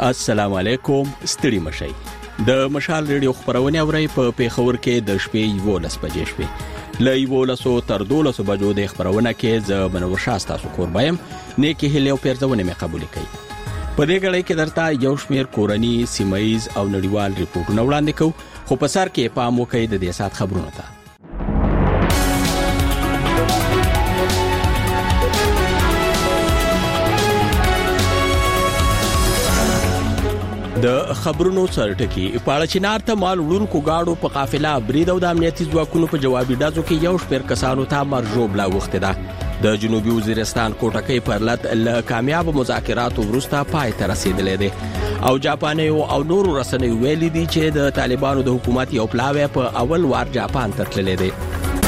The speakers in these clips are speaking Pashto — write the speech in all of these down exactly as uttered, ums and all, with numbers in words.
السلام علیکم، ستړي مشئ. د مشال ریډیو خبرونه اوري په پیښور کې د شپې یولس بجې شوې. له یولس تر دولس بجو د خبرونه کې ز منور شاسته سو قربایم نیکی هلیو پیرځونه مې قبول کړي. په دې غړې کې درته یو شمیر کورنی سیمایز او نړیوال ریپورتونه وړاندې کوو، خو په سر کې پام وکړئ د دې سات خبرونه ته. د خبرونو سرټکی پاړه چنار ته مال وړونکو گاډو په قافله برید او د امنیتي ځواکونو په جوابي ډزو کې یو شمېر کسانو ته مرجوب لا وخته ده. د جنوبي وزیرستان کوټکۍ پرلط له کامیاب مذاکراتو وروسته پای ته رسیدلې ده او جاپانیو او نورو رسنیو ویلي دي چې د طالبانو د حکومت یو پلاوی په اول وار جاپان ته تللی دی.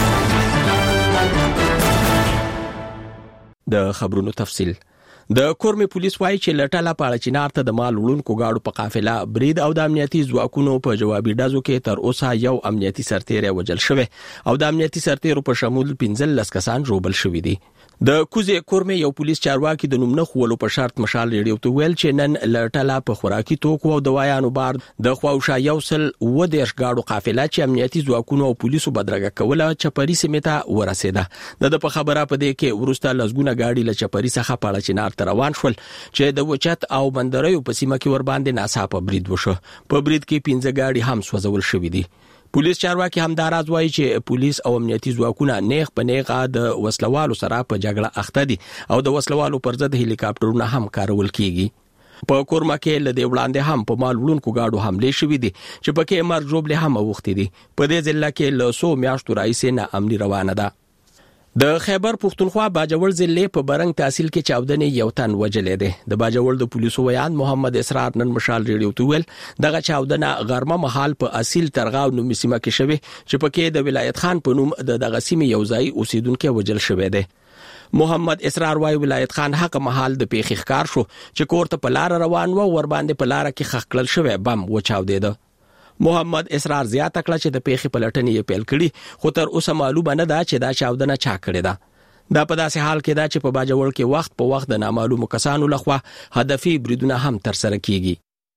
د خبرونو تفصیل. د کورمي پولیس وایي چې لټاله پاړه چنار ته د مال وړونکو گاډو په قافله برید او د امنیتي ځواکونو په جوابي ډزو کې تر اوسه یو امنیتي سرتیری وژل شوی او د امنیتي سرتیرو په شمول پنځه لس کسان ژوبل شوي دي. د کوزه کورمي یو پولیس چارواکي د نوم نه خولو په شرط مشال ریډیو ته ویل چې نن لټاله په خوراکي توکو او دوايانو بار د خواوشا یو سل و دیش گاډو قافله چې امنیتي ځواکونو او پولیسو بدرګه کوله چپری سیمه ورسېده. د په خبره په دې کې ورسته لزګونه گاډي له چپری څخه پاړه چنار ته روان شول چې د وچت او بندریو په سیمه کې ور باندې ناڅاپه برید وشو. په برید کې پنځه گاډي هم سوځول شوې دي. پولیس چارواکي همداراز وایي چې پولیس او امنیتي ځواکونه نیغ په نیغه د وسلوالو سره په جګړه اخته دي او د وسلوالو پر ضد هلیکاپټرونه هم کارول کیږي. په کورما کې ل دې وړاندې هم په مال وړونکو گاډو حمله شوې دي چې پکې مرجوب له هم وختي دي. په دې ځل کې له سو میاشتو راځي نه امني روانه ده. د خیبر پختونخوا باجوړ ضلع په برنګ تحصیل کې چاودنې یو تن وجلې ده. د باجوړ د پولیسو ویان محمد اسرار نن مشال ریډیو ته ویل دغه چاودنه غرمه مهال په اصیل ترغاو نو سیمه کې شوه چې پکې د ولایت خان په نوم د دغه سیمې یو ځای اوسیدونکو وجل شوه ده. محمد اسرار وايي ولایت خان حق محل د پیښ ښکار شو چې کوړه په لار روان و ور باندې په لار کې خخکل شوه بم وچاودېده. محمد اسرار زیات کړه چې د پیښې پلټنې یې پیل کړي خو تر اوسه معلومه نه ده چې دا چاودنه چا کړې ده. دا په داسې حال کې ده چې په باجوړ کې وخت په وخت د نامعلومو کسانو لخوا هدفي بریدونه هم تر سره کیږي.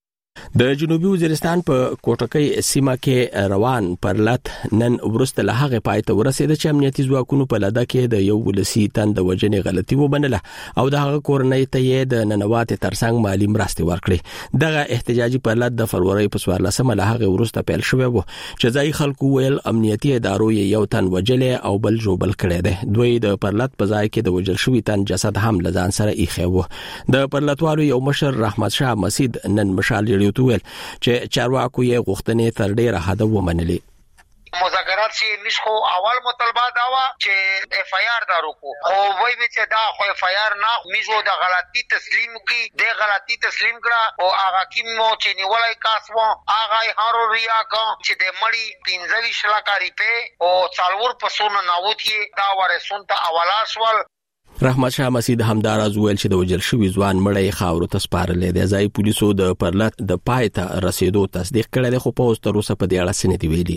د جنوبي وزیرستان په کوټکۍ سیمه کې روان پرلط نن ورسته له هغه پای ته ورسېده چې امنیتي ځواکونو په لده کې د یو ولسی تند وجنې غلطي وبنله او د هغه کورنۍ ته یې د ننوات ترڅنګ مالی مرستې ورکړي. دغه احتجاجي پرلط د فروری په څوارلسمه له هغه ورسته پیل شوی و چې ځای خلکو ویل امنیتي ادارو یو تن وجلې او بل جوبل کړی دی. دوی د پرلط په ځای کې د وجل شوی تن جسد هم لزان سره ایښی و. د پرلطوالو یو مشر رحمت شاه مسید نن مشال ریډیو ته ویل چې چارواکو یې غوښتنې تر ډیره حد ومنلې. مذاکرات سے نشخو اول مطالبه دا وا چې اف ای آر دارو کو او وای به چې دا خو اف ای آر نه میزو د غلطي تسلیم کی د غلطي تسلیم کړه او هغه کیم مو چې نیولای کاسو هغه هارو ریا کا چې د مړی پنځوي شلاکاری په او څالور پسونه ناوتی دا ورسون ته اوالا سوال. رحمت شاه مسید همداراز ویل چې د وجل شوی ځوان مړی خاورو ته سپارلې دی. ځای پولیسو د پرلط د پای ته رسیدو تصدیق کړی دی خو په اوس تر اوسه په دې اړه څه نه دی ویلي.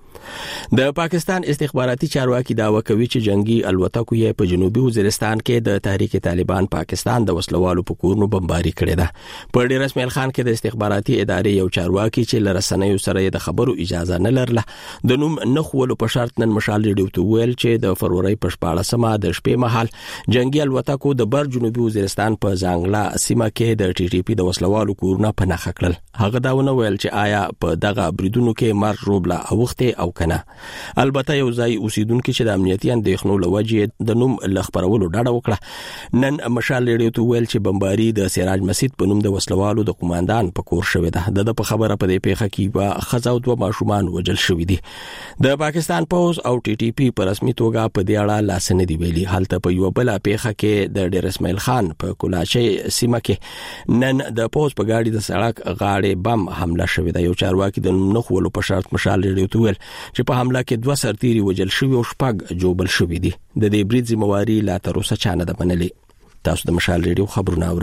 د پاکستان استخباراتي چارواکي داوا کوي چې جنگي الوتکو یې په جنوبي وزیرستان کې د تحریک طالبان پاکستان د وسلوالو په کورونو بمباري کړې ده. په ډیر اسماعیل خان کې د استخباراتي ادارې یو چارواکي چې لرسنیو سره د خبرو اجازه نه لرله د نوم نه خولو په شرط نن مشال ریډیو ته ویل چې د فروری په شپاړسمه د شپې مهال جنگي الوتکو د بر جنوبي وزیرستان په ځانګړه سیمه کې د ټي ټي پی د وسلوالو کورونه په نخښه کړل. هغه دا ونه ویل چې آیا په دغه بریدونو کې مر روبلا اوخته او کنه. البته یو ځای اوسیدونکو چې د امنیتي اندېښنو لوجې د نوم لخبرولو ډاډه وکړه نن مشال ریډیو ته ویل چې بمباري د سراج مسجد په نوم د وسلوالو د قوماندان په کور شوې ده. د په خبره په دې پیښه کې به خزاو دوه ماشومان وجل شوې دي. د پاکستان پوز او ټي ټي پی په رسمي توګه په دې اړه لاس نه دی ویلي. حالت په یو بل پیښه کې د ډیر اسماعیل خان په کولاچي سیمه کې نن د پوز په گاډي د سړک غاړې بم حمله شوې ده. یو چارواکي د نوم نه خولو په شرط مشال ریډیو ته ویل چې په حمله کې دوه سرتیري وجل شوی او شپږ جوبل شوی دي. د دې برید ذمہواری لا تر اوسه چا نه ده منلې. تاسو د مشال ریډیو خبرونه اورئ.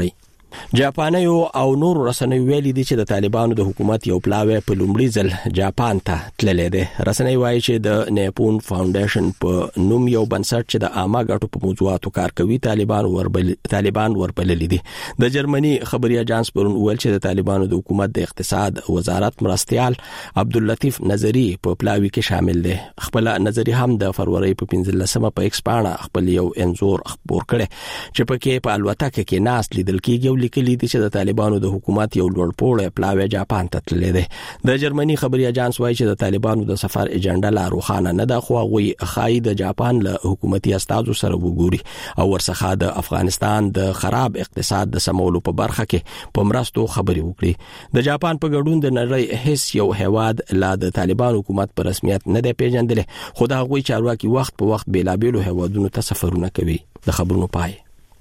جاپانیو او نور رسنیو ویلي دي چې د طالبانو د حکومت یو پلاوی په لومړي ځل جاپان ته تللی دی. رسنۍ وایي چې د نیپون فاونډیشن په نوم یو بنسټ چې د عامه ګټو په موضوعاتو کار کوي طالبان وربل طالبان وربللي دي. د جرمني خبري اژانس پرون ویل چې د طالبانو د حکومت د اقتصاد وزارت مرستيال عبداللطیف نظری په پلاوی کې شامل دی. خپل نظری هم د فروری په پنځلسمه په ایکس پاڼه خپل یو انزور خبر کړي چې پکې په الوتکه کې ناس لیدل کېږي لیکلي دي چې د طالبانو د حکومت یو لوړ پوړی پلاوی جاپان ته تللی دی. د جرمني خبري اژانس وایي چې د طالبانو د سفر اجنډا لا روښانه نه ده، خو هغوی ښایي د جاپان له حکومتي استازو سره وګوري او ورڅخه د افغانستان د خراب اقتصاد د سمولو په برخه کې په مرستو خبري وکړي. د جاپان په ګډون د نړۍ هیڅ یو هیواد لا د طالبانو حکومت په رسمیت نه دی پیژندلی، خو د هغوی چارواکي وخت په وخت بیلابیلو هیوادونو ته سفرونه کوي. د خبرونو پای.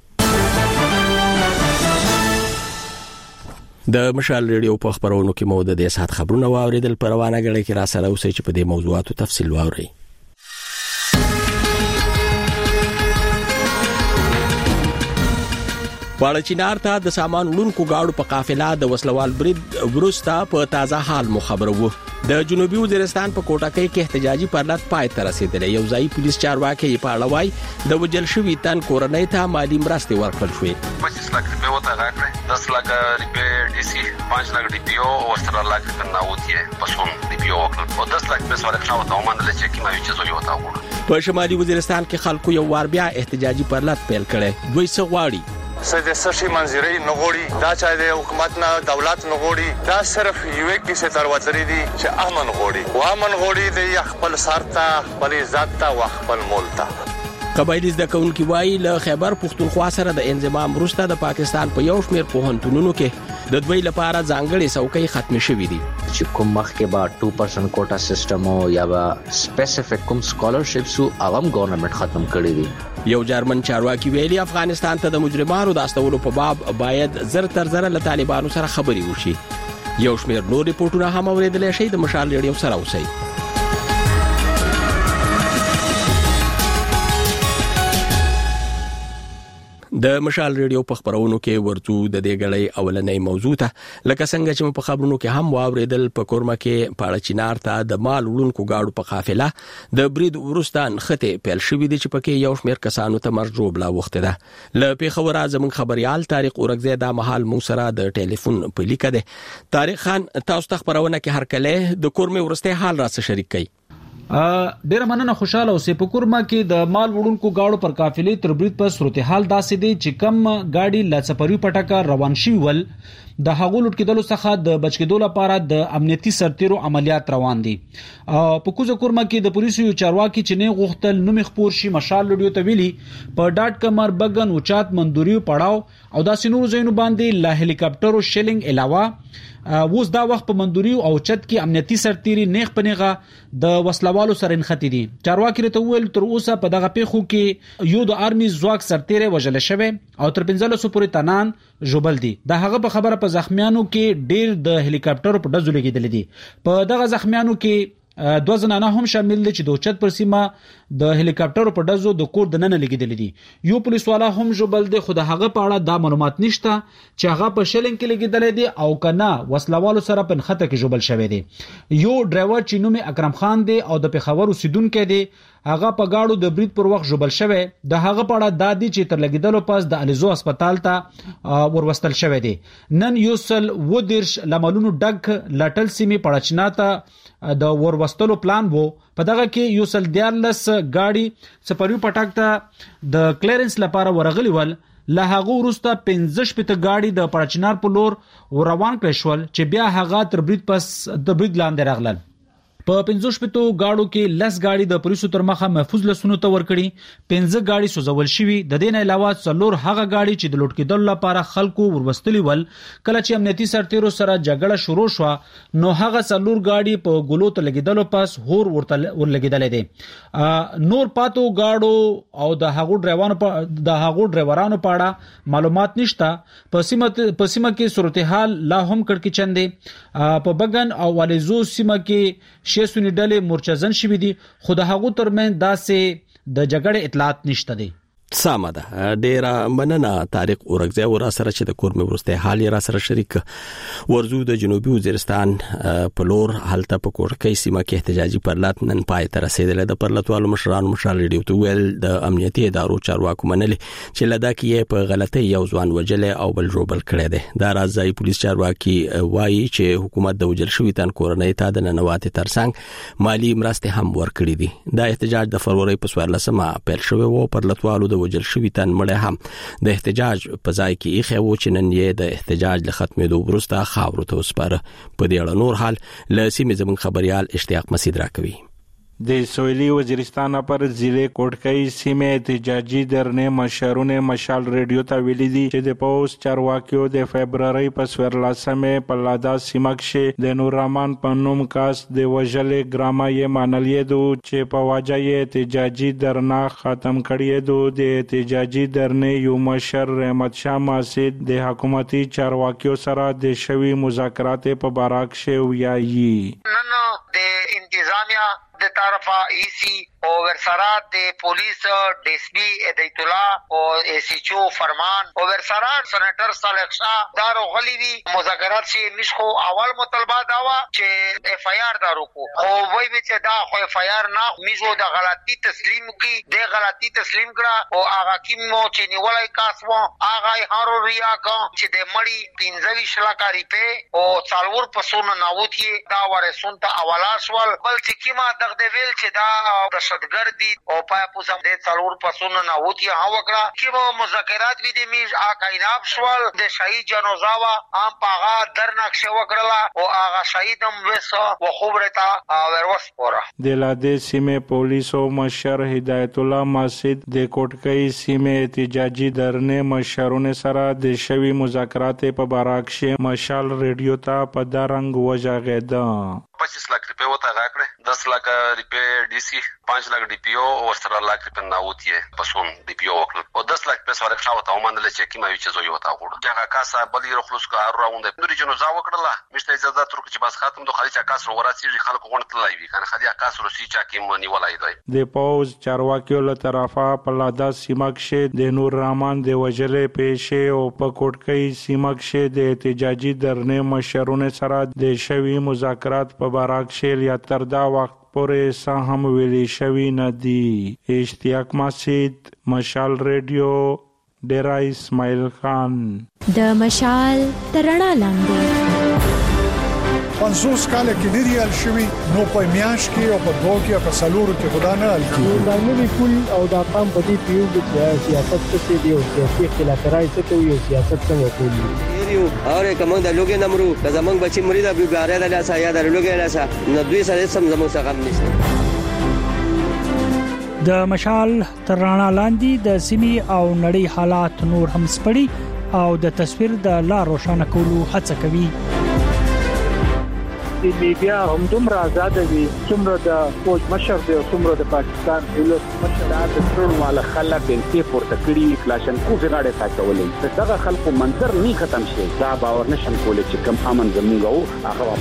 د مشال ریډیو په خبرونو کې مو د دې سات خبرونه واوریدل. پر روانه غړي کې را سره اوسئ چې په دې موضوعاتو تفصیل واورئ. پاړچینار ته د سامان وړونکو گاډو په قافله د وسلوال برید وروسته په تازه حال مخبر وو. د جنوبي وزیرستان په کوټاکۍ کې احتجاجي پرلط پای ته رسیدلی. یو ځای پولیس چارواکي په اړه وایي د وجل شوی تن کورنۍ ته مالی مرستې ورکړل شوې. پچیس لک روپے وته راکړه، دس لک روپے ډي سي، پانچ لک ډي پی او او ستر لک کناوتی پسون ډي پی او او دس لک په سوال خلاص ته ومنل چې کیما چې زوی وته وګړو. په شمالي وزیرستان کې خلکو یو وار بیا احتجاجي پرلط پیل کړي. دوی څه غواړي؟ سده سشي منځري نغوړي، دا چا د حکومت نه دولت نغوړي، دا صرف یو کې څه تروتري دي چې امن غوړي و امن غوړي د خپل سارته خپل عزت ته او خپل مول ته. قبایلی زده کوونکي وایي له خیبر پختونخوا سره د انضمام وروسته د پاکستان په یو شمېر پوهنتونونو کې د دوی لپاره ځانګړي څوکۍ ختم شوې دي. چې کوم مخکې به two percent کوټا سیستم او یا به سپیسیفیک کوم سکالرشپس او عوام ګورنمنت ختم کړی دي. یو جرمن چارواکي ویلي افغانستان ته د مجرمانو د استولو په باب باید زر تر زر له طالبانو سره خبري وشي. یو شمېر نور ریپورتونه هم اوریدل شي. د مشال ریډیو سره اوسئ. د مشال ریډیو په خبرونو کې ورته د دې غړې اولنې موضوع ته لکه څنګه چې په خبرونو کې هم واوریدل په کورما کې پاړچینار ته د مال وړونکو گاډو په قافله د برید ورستان خته پیل شوې دي چې پکې یو شمېر کسانو ته مرجوب لا وخت ده. ل پیښور اعظم خبريال طارق اورګزی د محل مو سره د ټلیفون په لیکه ده. طارق خان، تاسو ته خبرونه کې هر کله د کورمه ورسته حال را سره شریک کړئ. ډیر مننه خوشاله اوسې. په کورما کې د مال وړونکو گاډو پر قافلې تر برید په صورتحال داسې دی چې کم گاډي لڅپری پټکا روان شي ول د هغو لټ کېدلو څخه د بچکیدو لپاره د امنیتي سرتیرو عملیات روان دي. په کوزه کورما کې د پولیسو یو چارواکي چې نه غوښتل نوم خبر شي مشال لډیو ته ویلي په ډاټ کمر بغن اوچات مندوري پړاو او داسې نور ځایونو باندې له هلیکاپټرو شیلینګ علاوه ووس دا وخت په مندوري او چت کې امنیتي سرتيري نیغ پنیغه د وسلوالو سره انختی دي. چارواکي ته ویل تر اوسه په دغه پیښو کې یو د آرمي ځواک سرتيري وژل شوی او تر پنځه سوه پورې تنان جوبل دي. د هغه په خبره په زخمیانو کې ډیر د هلیکاپټر په ډزو لګیدل دي. په دغه زخمیانو کې دوه زنانه هم شامل دي چې د اوچت پر سیمه د هلیکاپټر په ډزو د کور د نن لګیدل دي. یو پولیس والا هم جوبل دي، خو د هغه په اړه دا معلومات نشته چې هغه په شلنګ کې لګیدل دي او کنه وسلوالو سره په خطه کې جوبل شوی دي. یو ډرایور چې نوم اکرم خان دی او د پیښور اوسیدونکو دی هغه په گاډو د برید پر وخت جوبل شوی. د هغه په اړه د دې چې تر لګیدلو پس د الیزو هسپتال ته وروستل شوی دی. نن یوسل ودیرش لملونو ډګ لټل سیمه پړچناته د وروستلو پلان وو. په دغه کې یو سل دیارلس گاډي سپریو پټاک ته د کلیرنس لپاره ورغلی ول. له هغه وروسته پنځه شپږ گاډي د پړچنار په لور روان کړل شول چې بیا هغه تر برید پس د برید لاندې راغلل. په پنځه شپږ گاډو کې لس گاډي د پولیسو تر مخه محفوظ لسونو ته ورکړي، پنځه گاډي سوزول شوي. د دې نه علاوه څلور هغه گاډي چې د لوټ کېدل لپاره خلکو وروستلی ول. کله چې امنیتي سرتیرو سره جګړه شروع شو نو هغه څلور گاډي په ګلو ته لګیدل پس هور ورته ورلګیدل دي. نور پاتو گاډو او د هغو ډرایورانو په د هغو ډرایورانو په اړه معلومات نشته. په سیمه په سیمه کې صورتحال لا هم کړکې چندې. په بغن او الیزو سیمه کې شیسونی ډلې مرچزن شوې دي، خو د هغو ترمن داسې د جګړې اطلاعات نشته دي. سامه ده ډیره مننه طارق اورګزی ور سره چې د کورمه ورسته حال را سره شریک ورزو د جنوبي وزیرستان په لور حالت په کوټکۍ سیمه کې احتجاجي پرلط نن پای ته رسیدل د پرلطوالو مشرانو مشال ریډیو ته ویل د امنیتي ادارو چارواکو منلي چې لدا کې په غلطي یو ځوان وجل او بل جوړبل کړی دی دا راځي پولیس چارواکي وایي چې حکومت د وجل شوی تن کورنۍ ته د ننواتې ترڅنګ مالی مرستې هم ورکړي دي دا احتجاج د فروری په سوارلسمه پیل شوی و پرلطوالو وجل شوی تن مړ هم د احتجاج په ځای کې یې خو چې نن یې د احتجاج له ختمېدو وروسته خاورو ته وسپاره په دې اړه نور حال له سیمې زمون خبريال اشتیاق مسعود راکوي د سویلی وزیرستان پر ضلع کوټکۍ سیمه احتجاجي درنه مشرونه مشال ریډیو ته ویلي دي چې د پوس چارواکیو د فبرवरी په سورلاسمه په لادا سیمه کې د نور رحمان په نوم کاس د وجلې ګرامه یې مانلې دو چې په واجه یې احتجاجي درنه ختم کړی دو د احتجاجي درنه یو مشر رحمت شاه مسعود د حکومتي چارواکیو سره د شوی مذاکرات په باره کې ویایي نن د انتظامیه د طرفه ایسی او ورسره د پولیس ډیسپی ادایت الله او ایسیچو فرمان او ورسره سنټر صالح شاه دارو غلی وی مذاکرات شي نشخو اول مطالبه دا وا چې اف ای آر دارو کو او وای به چې دا خو اف ای آر نه میزو د غلطی تسلیم کی د غلطی تسلیم کړه او هغه کیمو چې نیولای کاسو هغه هارو ریا کا چې د مړی پنځوي شلاکاری په او څالور پسونه ناوتی دا ورسون ته اولاسول بل چې کیما د ویل چې دا دهشتګردي او پای پوسم د څلور پسونه نه وتی هوا وکړه چې مذاکرات وی د میز اکایناب شول د شهید جنازاوا هم پاغه درناک شو وکړه او هغه شهیدم وسو او خبرتا وروس پورا د لاده سیمه پولیسو مشر هدایت الله مسعود د کوټکۍ سیمه احتجاجي درنه مشرونه سره د شوی مذاکرات په باره کې مشال ریډیو ته په دارنګ وجاغیدا पच्चीस लाख रुपए होता है आंकड़े दस लाख रुपए डीसी पाँच लाख डीपीओ और सत्रह लाख रुपए ना होती है पसून डीपीओ और दस लाख पैसा वाले खा होता है मान ले चेक में चीज़ हुई होता है जगह कासा बली रखलूस का आर राउंड है नूरी जनो जावा करला मिस्टर इजाज़त रुक के पास खातम तो खाली चाकास रो वरासी जी खाल को कौन तलाई भी खान खाली आकाश रोसी चाकी मनी वाला इधर د پوز چارواکیو له طرفه په لادا سیمه کې د نور رحمان د وجلې پیښې او په کوټکۍ سیمه کې د احتجاجي درنه مشرونه سره د شوی مذاکرات په باره کې یا تر دا وخت پورې سهم ویلي شوی نه دی اشتیاق مسعود مشال ریډیو ډیرا اسماعیل خان د مشال ترڼا لاندې پنځوس کال کې ډیریال شوی نو په میاش کې او په دوه کې په سلورو کې خدا نه ال کې دا نوې کول او دا قام په دې پیو د سیاست څخه دی او سیاسي اختلافات څخه یو سیاست څنګه کوي یو اور کوم د لوګي نمرو که زمنګ بچي مرید ابي باره د لاسه یا د لوګي لاسه نو دوی سره سم زموږ څخه هم نشته د مشال ترڼا لاندې د سیمي او نړۍ حالات نور هم سپړي او د تصویر د لا روښانه کولو هڅه کوي د میډیا هم دومره آزاد دي څومره د فوج مشر دی او څومره د پاکستان دولت مشر د ټول مال خلک د پورته کړي کلاشن کو غاړه تاکولې دغه خلکو منظر نه ختم شي دا باور نشم کولای چې کم امن زموږ هغه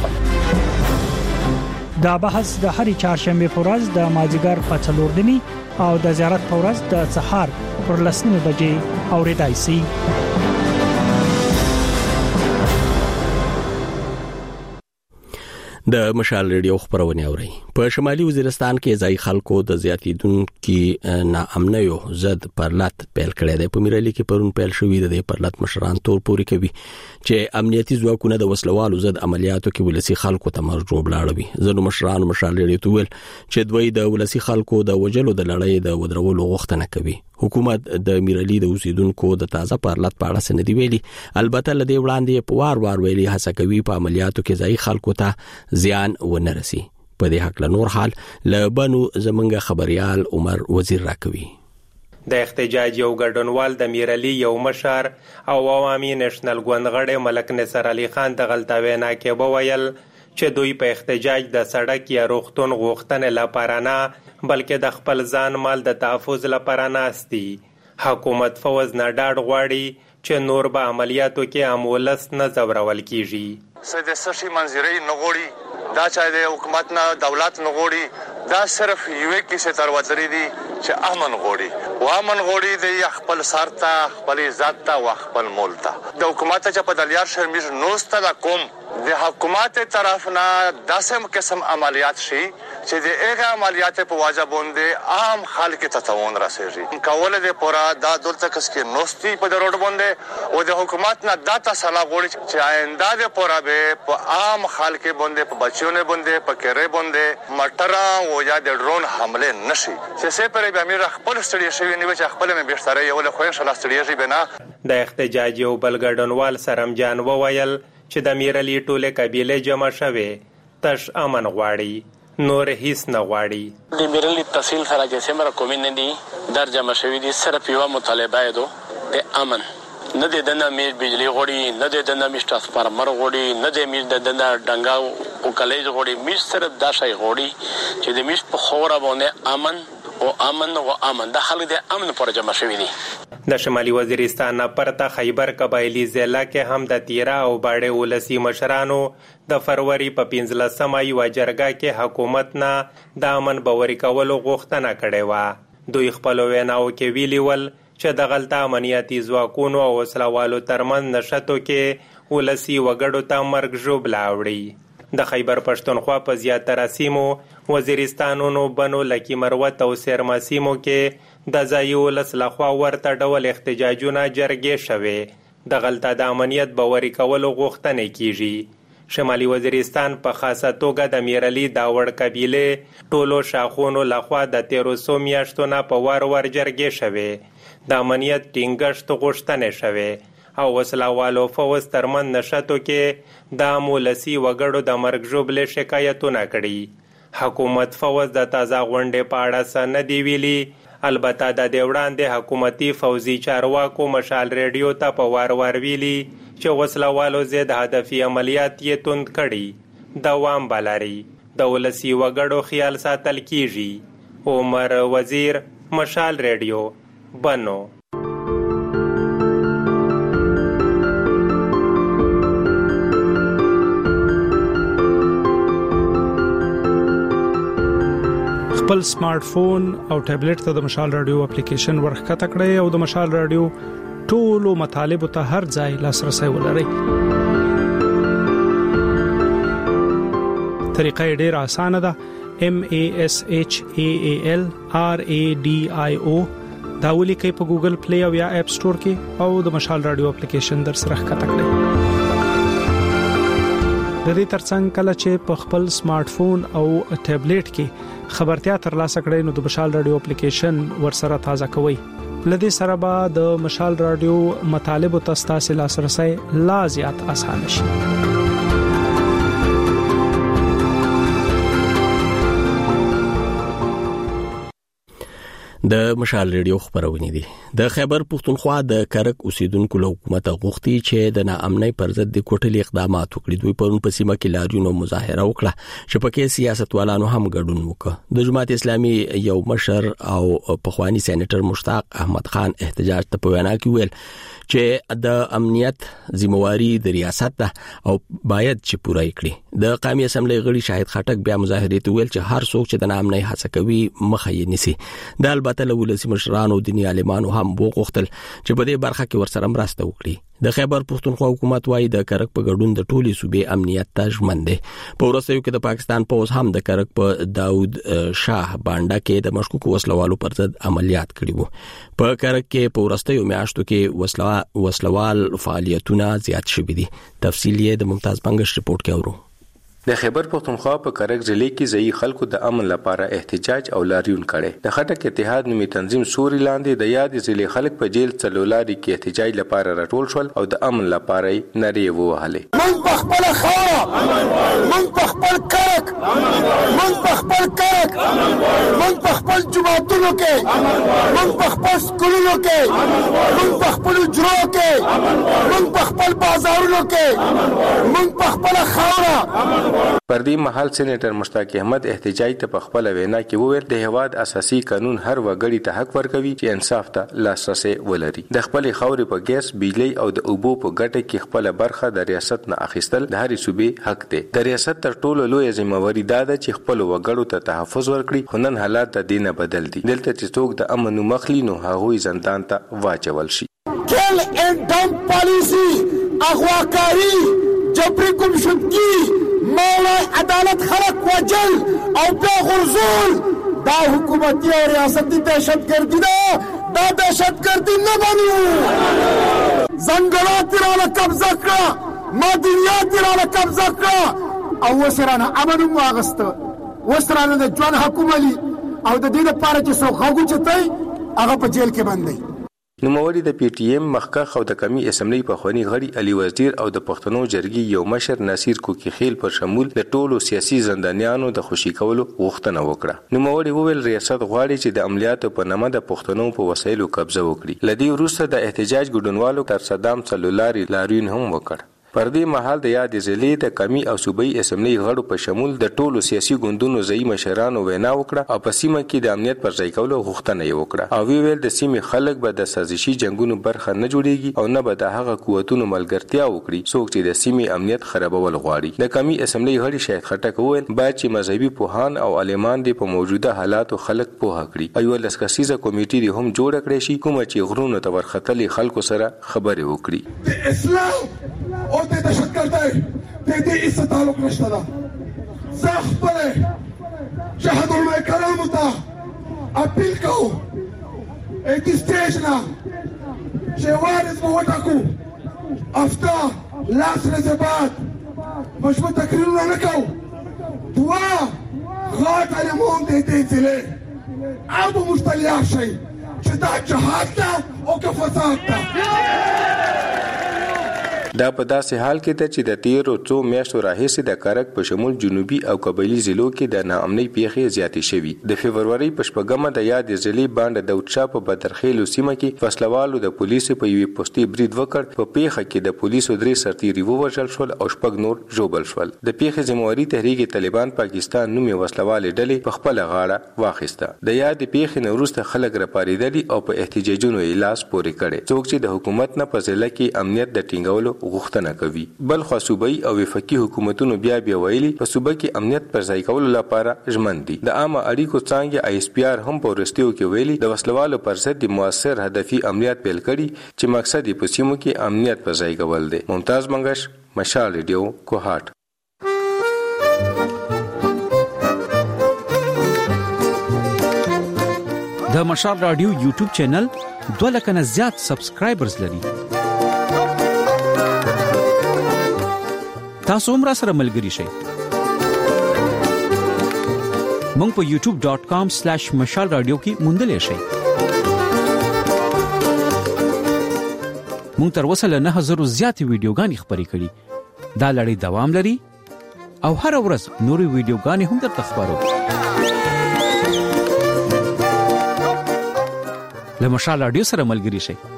واپس دا بحث د هرې چهارشنبه په ورځ د مازیګر په څلور نیمي او د زیارت په ورځ د سهار پر لسنیمه بجې اورېدای شي د مشال ریډیو خبرونه اوري په شمالي وزیرستان کې ځای خلکو د زیاتیدونکو ناامنیو زد پرلط پیل کړی دی په میرالي کې پرون پیل شوې د پرلط مشران تور پوري کوي چې امنیتي ځواکونه د وسلوالو زد عملیاتو کې ولسی خلکو ته مرجو بلاړوي زنو مشران مشال ریډیو ته ویل چې دوی د ولسی خلکو د وجلو د لړۍ د ودرولو غوښتنه کوي حکومت د میرالي د اوسیدونکو د تازه پرلط په اړه سندې ویلي البته لدی وړاندې په وار وار ویلي هڅه کوي په عملیاتو کې ځای خلکو ته زیان ونه رسي په دې حق له نور حال له بنو زمنګ خبريال عمر وزیر راکوي د احتجاج یو ګډونوال د میرالي یو مشر او عوامي نېشنل ګوندغړې ملک نصر علي خان د غلطاوینا کې بویل چې دوی په احتجاج د سړک یا روغتون غوښتنې لپاره نه بلکې د خپل ځان مال د تحفظ لپاره ناستي حکومت فوز نه ډاډ غواړي چې نور به عملیاتو کې امولس نه زورول کیږي سید سشي منځري نغوړي دا چې د حکومت نه دولت نه غوړي دا صرف یو کیسه تر وتري دي چې امن غوړي و امن غوړي د خپل سارتا خپل عزت ته او خپل مول ته د حکومت چې په دلیار شرمیز نوسته د کوم د حکومت طرف نه داسې قسم عملیات شي چې د هغه عملیات په واجب باندې عام خلک ته تاوان رسېږي کوله د پورا د دولت کس کې نوستي په روډ باندې او د حکومت نه داتا سلا غوړي چې آینده د پورا به په عام خلک باندې په بچیونه باندې په کېره باندې مټرا او یا د ډرون حمله نشي چې سه پرې به امیر خپل ستړي شوی نیو چې خپل مې بهتره یو له خوښ لا ستړي شي بنا د احتجاج یو بلګډنوال سرمجان وویل چې د میرعلي ټوله قبیله جمع شوه تش امن غواړي نور هیڅ نه غواړي د میرعلي تحصیل سره چې سمره کومین نه دي در جمع شوی دي صرف یو مطالبه ده د امن نه د دنه می بجلی غوړي نه د دنه می ټرانسفارمر غوړي نه د می د دنه ډنګا او کالج غوړي می صرف دا شی غوړي چې د می په خوره باندې امن او امن او امن د خلک د امن پر جمع شوی دي د شمالي وزیرستان نه پرته خیبر قبایلی ضلع کې هم د تیرا او باړې ولسی مشرانو د فروری په پنځلسمه یو جرګه کې حکومت نه د امن باوري کولو غوښتنه کړې و دوی خپل ویناو کې ویلي ول چې د غلطه امنیتي ځواکونو او وسلوالو ترمن نشټو کې ولسی وګړو ته مرګ ژوبله وړي د خیبر پښتونخوا په زیاتره سیمو وزیرستانونو بنو لکی مروت او سرما سیمو کې د ځایي ولس لخوا ورته ډول احتجاجونه جرګې شوې د غلطه د امنیت باوري کولو غوښتنې کیږي شمالي وزیرستان په خاصه توګه د میرعلي داوړ قبیله ټولو شاخونو لخوا د تیرو څو میاشتو نه په وار وار جرګې شوې د امنیت ټینګښت غوښتنې شوې او وسلوالو فوز ترمن نشټو کې د مولسی وګړو د مرګ ژوبلې شکایتونه کړي حکومت فوز د تازه غونډې په اړه څه نه دی ویلي البته د دې وړاندې حکومتي فوزي چارواکو مشال ریډیو ته په وار وار ویلي چې وسلوالو ضد هدفي عملیات یې توند کړي دوام بلري د ولسي وګړو خیال ساتل کیږي عمر وزیر مشال ریډیو بنو خپل سمارټ فون او ټابلیټ ته د مشال رادیو اپلیکیشن ورخته کړئ او د مشال رادیو ټولو مطالب ته هر ځای لاسرسي ولرئ. طریقه ډیره اسانه ده. M A S H A A L R A D I O دا ولیکئ په ګوګل پلی او یا اپ سٹور کې او د مشال رادیو اپلیکیشن در سره ښکته کړئ. د دې ترڅنګ کله چې په خپل سمارټ فون او ټابلیټ کې خبرتیا ترلاسه کړئ نو د مشال رادیو اپلیکیشن ورسره تازه کوئ. لدې سره به د مشال رادیو مطالب او تاسو لاسرسي لا زیات اسانه شي. د مشال ریډیو خبرونه دي. د خیبر پښتونخوا د کرک اوسیدونکو له حکومت غوښتي چې د ناامنۍ پر ضد د کوټلي اقدامات وکړي. دوی پرون په سیمه کې لاریونو مظاهره وکړه چې پکې سیاستوالانو هم ګډون وکړ. د جماعت اسلامي یو مشر او پخوانی سېنیټر مشتاق احمد خان احتجاج ته په وینا کې ویل چې د امنیت ذمہواری د ریاست ده او باید چې پوره کړي. د قومي اسمبلی غړي شاهد خټک بیا مظاهره ته ویل چې هر څوک چې د ناامنۍ هڅه کوي مخه یې نیسي. د البته له ولسی مشرانو دیني عالمانو هم وغوښتل چې په دې برخه کې ورسره مرسته وکړي. د خیبر پښتونخوا حکومت وايي د کرک په ګډون د ټولي صوبې امنیت ته ژمن دي. په ورسېو کې د پاکستان پوز هم د کرک په داود شاه بانډا کې د مشکوک وسلوالو پر ضد عملیات کړي وو. په کرک کې په ورسېو میاشتو کې وسلا وسلوال فعالیتونه زیات شوي دي. تفصیل یې د ممتاز بنگش ریپورت کې اورو. د خیبر پښتونخوا په کرک ضلع کې ځای خلکو د امن لپاره احتجاج او لاریون کړي. د خټک اتحاد نومي تنظیم سوري لاندې د یاد ضلع خلک په جیل څلولاري کې احتجاج لپاره راټول شول او د امن لپاره نارې ووهلې. من په خپل خاور، من په خپل کرک، من په خپل کرک، من موږ په خپل جماعتونو کې، موږ په خپل سکولونو کې، موږ په خپل جرو کې، موږ په خپل بازارونو کې، موږ په خپل خاوره. پر دې مهال سېنیټر مشتاق احمد احتجاج ته په خپل وینا کې وویل د هیواد اساسي قانون هر وګړي ته حق ورکوي چې انصاف ته لاسرسي ولري. د خپل خاورې په ګیس، بجلی او د اوبو په ګټه کې خپل برخه د ریاست نه اخیستل د هرې صوبې حق دی. د ریاست تر ټولو لوی ذمہواری دا ده چې خپل وګړو ته تحفظ ورکړي، خو نن حالات د دینه بدل دي. دلته چې څوک د امن مخلي نو هغوی زندان ته واچول شي. کل اینڈ ڈمپ پالیسی، اغواکاری، جبری گمشدگی، مولا عدالت خلق وجل او بیا غرزول دا حکومتی او ریاستی دہشت گردی دا دا دہشت گردی نہ بنو. زنگلات تیرانا قبضہ کرا، مدنیات تیرانا قبضہ کرا او وسرانا امن واغست، وسرانا دا جوان حکوملی او دا دین پارا چی سو خاگو چتای اغا پا جیل کے بندی. نوموړي د پی ټی ایم مخکخ او د قومي اسمبلی په خواني غړي علي وزیر او د پښتنو جرګي یو مشر ناصر کوکی خیل پر شمول د ټولو سیاسي زندانیانو د خوشي کولو غوښتنه وکړه. نوموړي وویل ریاست غواړي چې د عملیاتو په نامه د پښتنو په وسایلو قبضه وکړي. لدی وروسته د احتجاج ګډونوالو تر صدام څلولاري لاریون هم وکړ. پر دې مهال د یاد ضلع د قومي او صوبایي اسمبلی غړو په شمول د ټولو سیاسي ګوندونو ځایي مشرانو وینا وکړه او په سیمه کې د امنیت پر ځای کولو غوښتنه یې وکړه. او ویل د سیمې خلک به د سازشي جنگونو برخه نه جوړیږي او نه به د هغه قوتونو ملګرتیا وکړي څوک چې د سیمې امنیت خرابول غواړي. د قومي اسمبلی غړي شهید خټک وویل باید چې مذهبي پوهان او عالمان دې په موجوده حالاتو خلک پوهه کړي. ایو لس کسیزه کمیټې دې هم جوړ کړې شي کومه چې غرونو ته ورختلې خلکو سره خبرې وکړي. د اسلام او د دهشتګردۍ د دې هیڅ تعلق نشته ده. زه خپل شهادت علماء کرامو ته اپیل کوم ایټي سټیج نه چې وارث به وټاکو افتا لاس رزبات مشبوط تقریرونه نه کوو. دوه غاټ علمون د دې ضلع ابو مشتلیار شي چې دا جهاد ده او که فساد ده. دا په داسې حال کې ده چې د تیرو څو میاشتو راهیسې د کرک په شمول جنوبي او قبایلي ضلعو کې د ناامنۍ پیښې زیاتې شوي. د فبرورۍ په شپږمه د یادې ضلع بانډه داود شاه په بدرخیلو سیمه کې وسلوالو د پولیسو په یوې پوستې برید وکړ. په پیښه کې د پولیسو درې سرتیري ووژل شول او شپږ نور ژوبل شول. د پیښې ذمہواري تحریک طالبان پاکستان نومې وسلوالې ډلې په خپله غاړه واخیسته. د یادې پیښې نه وروسته خلک راپارېدلي او په احتجاجونو یې لاس پورې کړی څوک چې د حکومت نه په ضلع کې امنیت د ټینګولو غوښتنه کوي. بل خو صوبایي او وفاقي حکومتونو بیا بیا ویلي په صوبه کې امنیت پر ځای کولو لپاره ژمن دي. د عامه اړیکو څانګې آی اس پی آر هم په وروستیو کې ویلي د وسلوالو پر ضد د مؤثر هدفي عملیات پیل کړي چې مقصد یې په سیمو کې امنیت پر ځای کول دی. ممتاز منګش، مشال ریډیو، کوهاټ. د مشال رادیو یوټیوب چینل دوه لک نه زیات سبسکرایبرز لري. تاسو هم را سره ملګری شئ. مونږ په یوټیوب ډاٹ کام سلیش مشال رادیو کې موندلې شئ. مونږ تر اوسه له نه هزار زیاتې ویډیوګانې خپرې کړي. دا لړۍ دوام لري او هر ورځ نورې ویډیوګانې هم درته خپرو. له مشال رادیو سره ملګری شئ.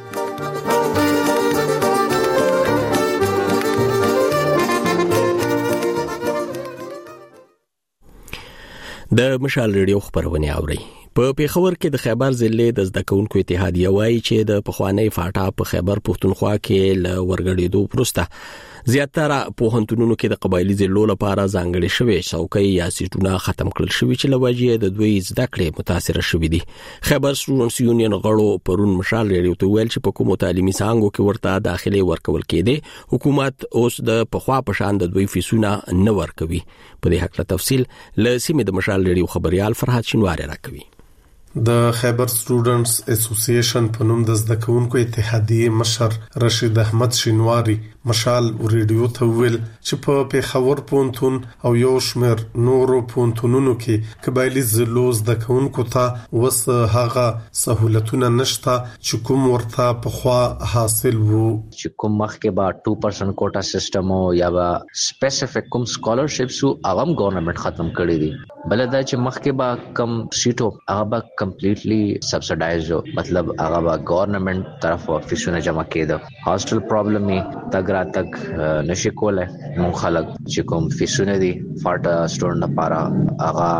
د مشال ریډیو خبرونه اوري. په پیښور کې د خیبر ضلع د زده کوونکو اتحادیه وایي چې د پخوانی فاټا په خیبر پښتونخوا کې ل ورګړېدو پروسته زیاتره پوهنتونونو کې د قبایلی ضلعو لپاره ځانګړي شوی څوکۍ یا سیټونه ختم کړل شوی چې لوجې د دوی زده کړې متاثر شوې دي. خیبر سټوډنټس یونین غړو پرون مشال ریډیو ته ویل چې په کومو تعلیمي څانګو کې ورته داخلي ورکول کېده حکومت اوس د پخوا په شان د دوی فیسونه نه ورکوي. په دې حق له تفصیل ل سیمه د مشال ریډیو خبريال فرحت شینواری راکوي. د خیبر سټوډنټس اسوسییشن په نوم د زده کوونکو اتحادیه مشر رشید احمد شینواری مشال ریډیو ته ویل چې په پیښور پونتون او یو شمېر نورو پونتونونو کې قبایلی زلوز د کونکو ته وس هغه سہولتونه نشته چې کوم ورته په خوا حاصل وو چې کوم مخکې با two percent کوټا سیستم او یا با سپیسیفیک کوم سکالرشپس او عوام گورنمنت ختم کړی دي بل دا چې مخکې با کم سیټو هغه با کمپلیټلی سبسایډایز مطلب هغه با گورنمنت طرف فیسونه جمع کېده هاستل پرابلم یې تګ را تک نشي کوله مون خلک چې کوم فیسونه دي فاټا سټورن لپاره هغه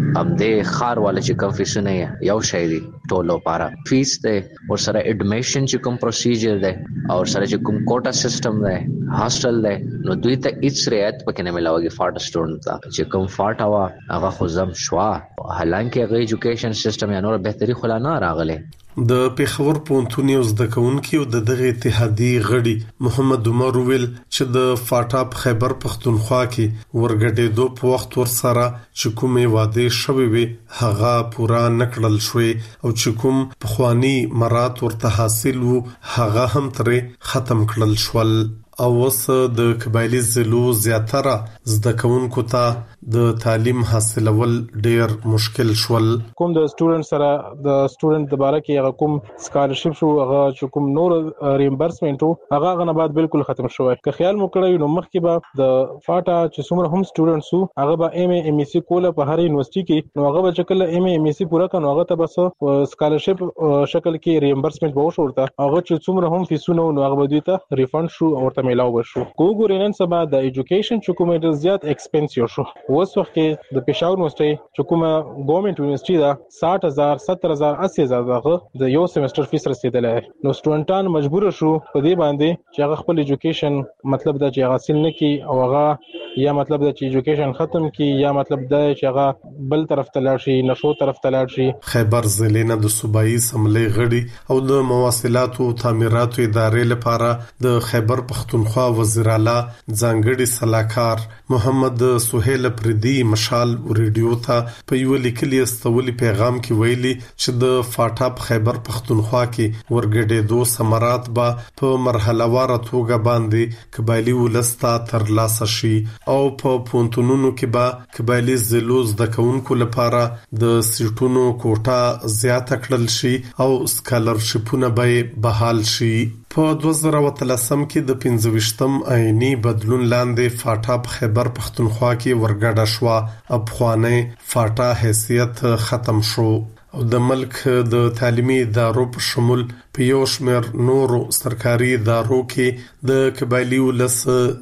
امدې خار والے چې کوم فیسونه یو شی دي ټولو لپاره فیس ده او سره اډمیشن چې کوم پروسیجر ده او سره چې کوم کوټا سیستم ده هاستل ده نو دوی ته هیڅ رعایت پکې نه ملاوي فاټا سټورن ته چې کوم فاټا وا هغه خو زم شوا حالانکه هغه ایجوکیشن سیستم یا نور بهتري خلا نه راغله د پیښور پونتون یو زده کوونکی او د دغه اتحادیې غړي محمد عمر ویل چې د فاټاپ خیبر پختونخوا کې ورګډېدو په وخت ور سره چې کومې واده شوي وي هغه پورا نکړل شوی او چې کوم پخوانی مراد ورته حاصل وو هغه هم ترې ختم کړل شول او وس د قبایلی زلو زیاتره زده کوونکو ته د تعلیم حاصلول ډیر مشکل شول کوم د سټوډنټ سره د سټوډنټ د باره کې هغه کوم سکالرشپ شو هغه چې کوم نور ریمبرسمنت هغه غنه بعد بالکل ختم شوی که خیال مو کړی نو مخکې به د فاټا چې څومره هم سټوډنټ سو هغه به ایم ای ام سی کوله په هر یونیورسيټي کې نو هغه به چې کله ایم ای ام سی پورا کړي هغه ته بس سکالرشپ شکل کې ریمبرسمنت به وشورته هغه چې څومره هم فیسونه نو هغه به دوی ته ریفند شو او ته ملاو بشو کوګور نن سبا د ایجوکیشن چې کومه زیات ایکسپنسیو شو اوس وخت کې د پېښور یونیورسيټي چې کومه ګورنمنت یونیورسيټي دا sixty thousand seventy thousand eighty thousand دغه د یو سیمستر فیس رسیدلې نو سټوډنټان مجبور شو په دې باندې چې هغه خپل ایجوکیشن مطلب دا چې حاصل نکي او هغه یا مطلب دا چې ایجوکیشن ختم کی یا مطلب دا چې هغه بل طرف ته لاړ شي نشو طرف ته لاړ شي خیبر ضلع نه د صوبایي سملې غړي او د مواصلات او تعمیرات ادارې لپاره د خیبر پختونخوا وزیر اعلی ځانګړي صلاحکار محمد سہیل پردي مشال ریډیو ته په یو لیکلي استولي پیغام کې ویلي چې د فاټاپ خیبر پختونخوا کې ورګډېدو ثمرات به په مرحله واره توګه باندې قبایلی ولستا تر لاسه شي او په پونتونونو کې به قبایلی زلوز د کونکو لپاره د سیټونو کوټه زیات کړل شي او سکالرشپونه به بحال شي په دوه زره وتلسم کې د پنځه ویشتم آئینی بدلون لاندې فاټاپ خیبر پختونخوا کې ورګډه شو افغاني فاټا حیثیت ختم شو او د ملک د تعلیمي ادارو په شمول په یو شمېر نورو سرکاري ادارو کې د قبایلی ولس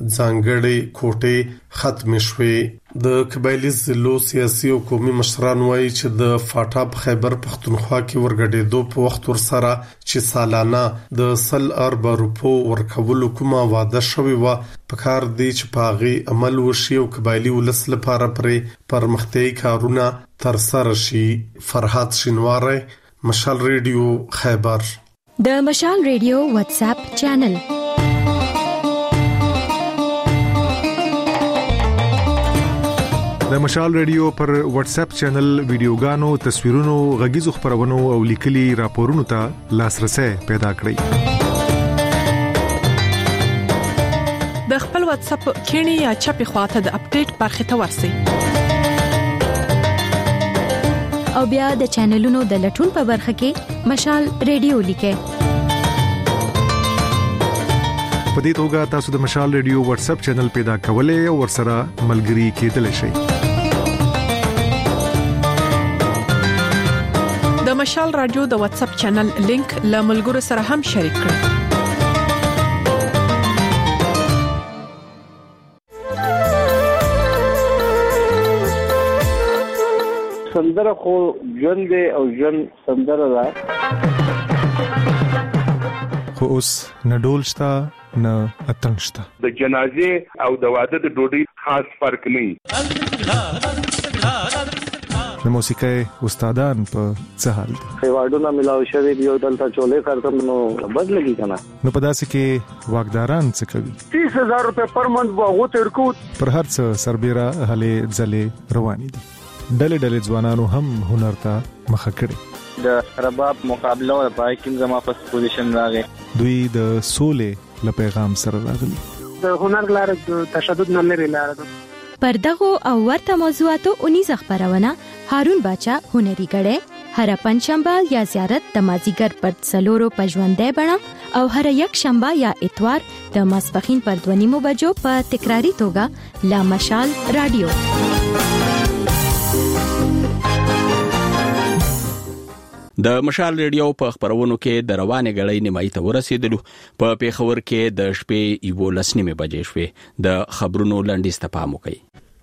ځانګړي کوټې ختم شوې د قبایلی ضلعو سیاسي او قومي مشران وایي چې د فاټاپ خیبر پختونخوا کې ورګډېدو په وخت ور سره چې سالانه د سل ارب روپو ورکولو کومه وعده شوی و په کار دی چې پاغي عمل وشي او قبایلی ولس لپاره پرې پرمختیايي کارونه تر سره شي فرحات شینواره مشال ریډیو خیبر د مشال ریډیو واتس اپ چینل د مشال ریډیو پر واتس اپ چینل ویډیوګانو تصویرونو غږیزو خبرونو او لیکلي راپورونو ته لاسرسي پیدا کړئ د خپل واتس اپ کینی یا چپی خواته د اپډیټ برخه ته ورسئ او بیا د چینلونو د لټون په برخه کې مشال ریډیو لیکئ په دې توګه تاسو د مشال ریډیو واتس اپ چینل پیدا کولای او ورسره ملګري کېدلی شئ د مشال رادیو د واتس اپ چینل لینک له ملګرو سره هم شریک کړئ سندره خو ژوند او ژوند سندره ده خو اوس نه ډول شته نه اتڼ شته د جنازې او د واده د ډوډۍ خاص فرق نه د موسیقۍ استادان په څه حال دي ایوارډونه ملاو شوی دی او دلته چولې کارته نو بد لګی کنه نو په داسې کې واګداران څه کوي تیس هزار روپے پر منث وغو ترکو پر هر څه سربېره هلې ځلې روانې دي ډلې ډلې ځوانانو هم هنر ته مخه کړي د رباب مقابله او پای کې زما په پوزیشن راغی دوی د سولې له پیغام سره راغلي. د هنر لار د تشدد نه لري لار ده. پردغو او ورته موضوعاتو اونیز خبرونه هارون باچا هنري غړې هر پنځشنبه یا زیارت د مازیګر پر څلورو پښوندې بڼه او هر یک شنبه یا اتوار د ماسپخین پر دوه نیمو بجو په تکراری توګه لا مشال رادیو. د مشال ریډیو په خبرونو کې د روانې غړې نیمایي ته ورسېدلو. په پیښور کې د شپې یو لسنیمه بجې شوې. د خبرونو لنډیز ته پام وکړئ.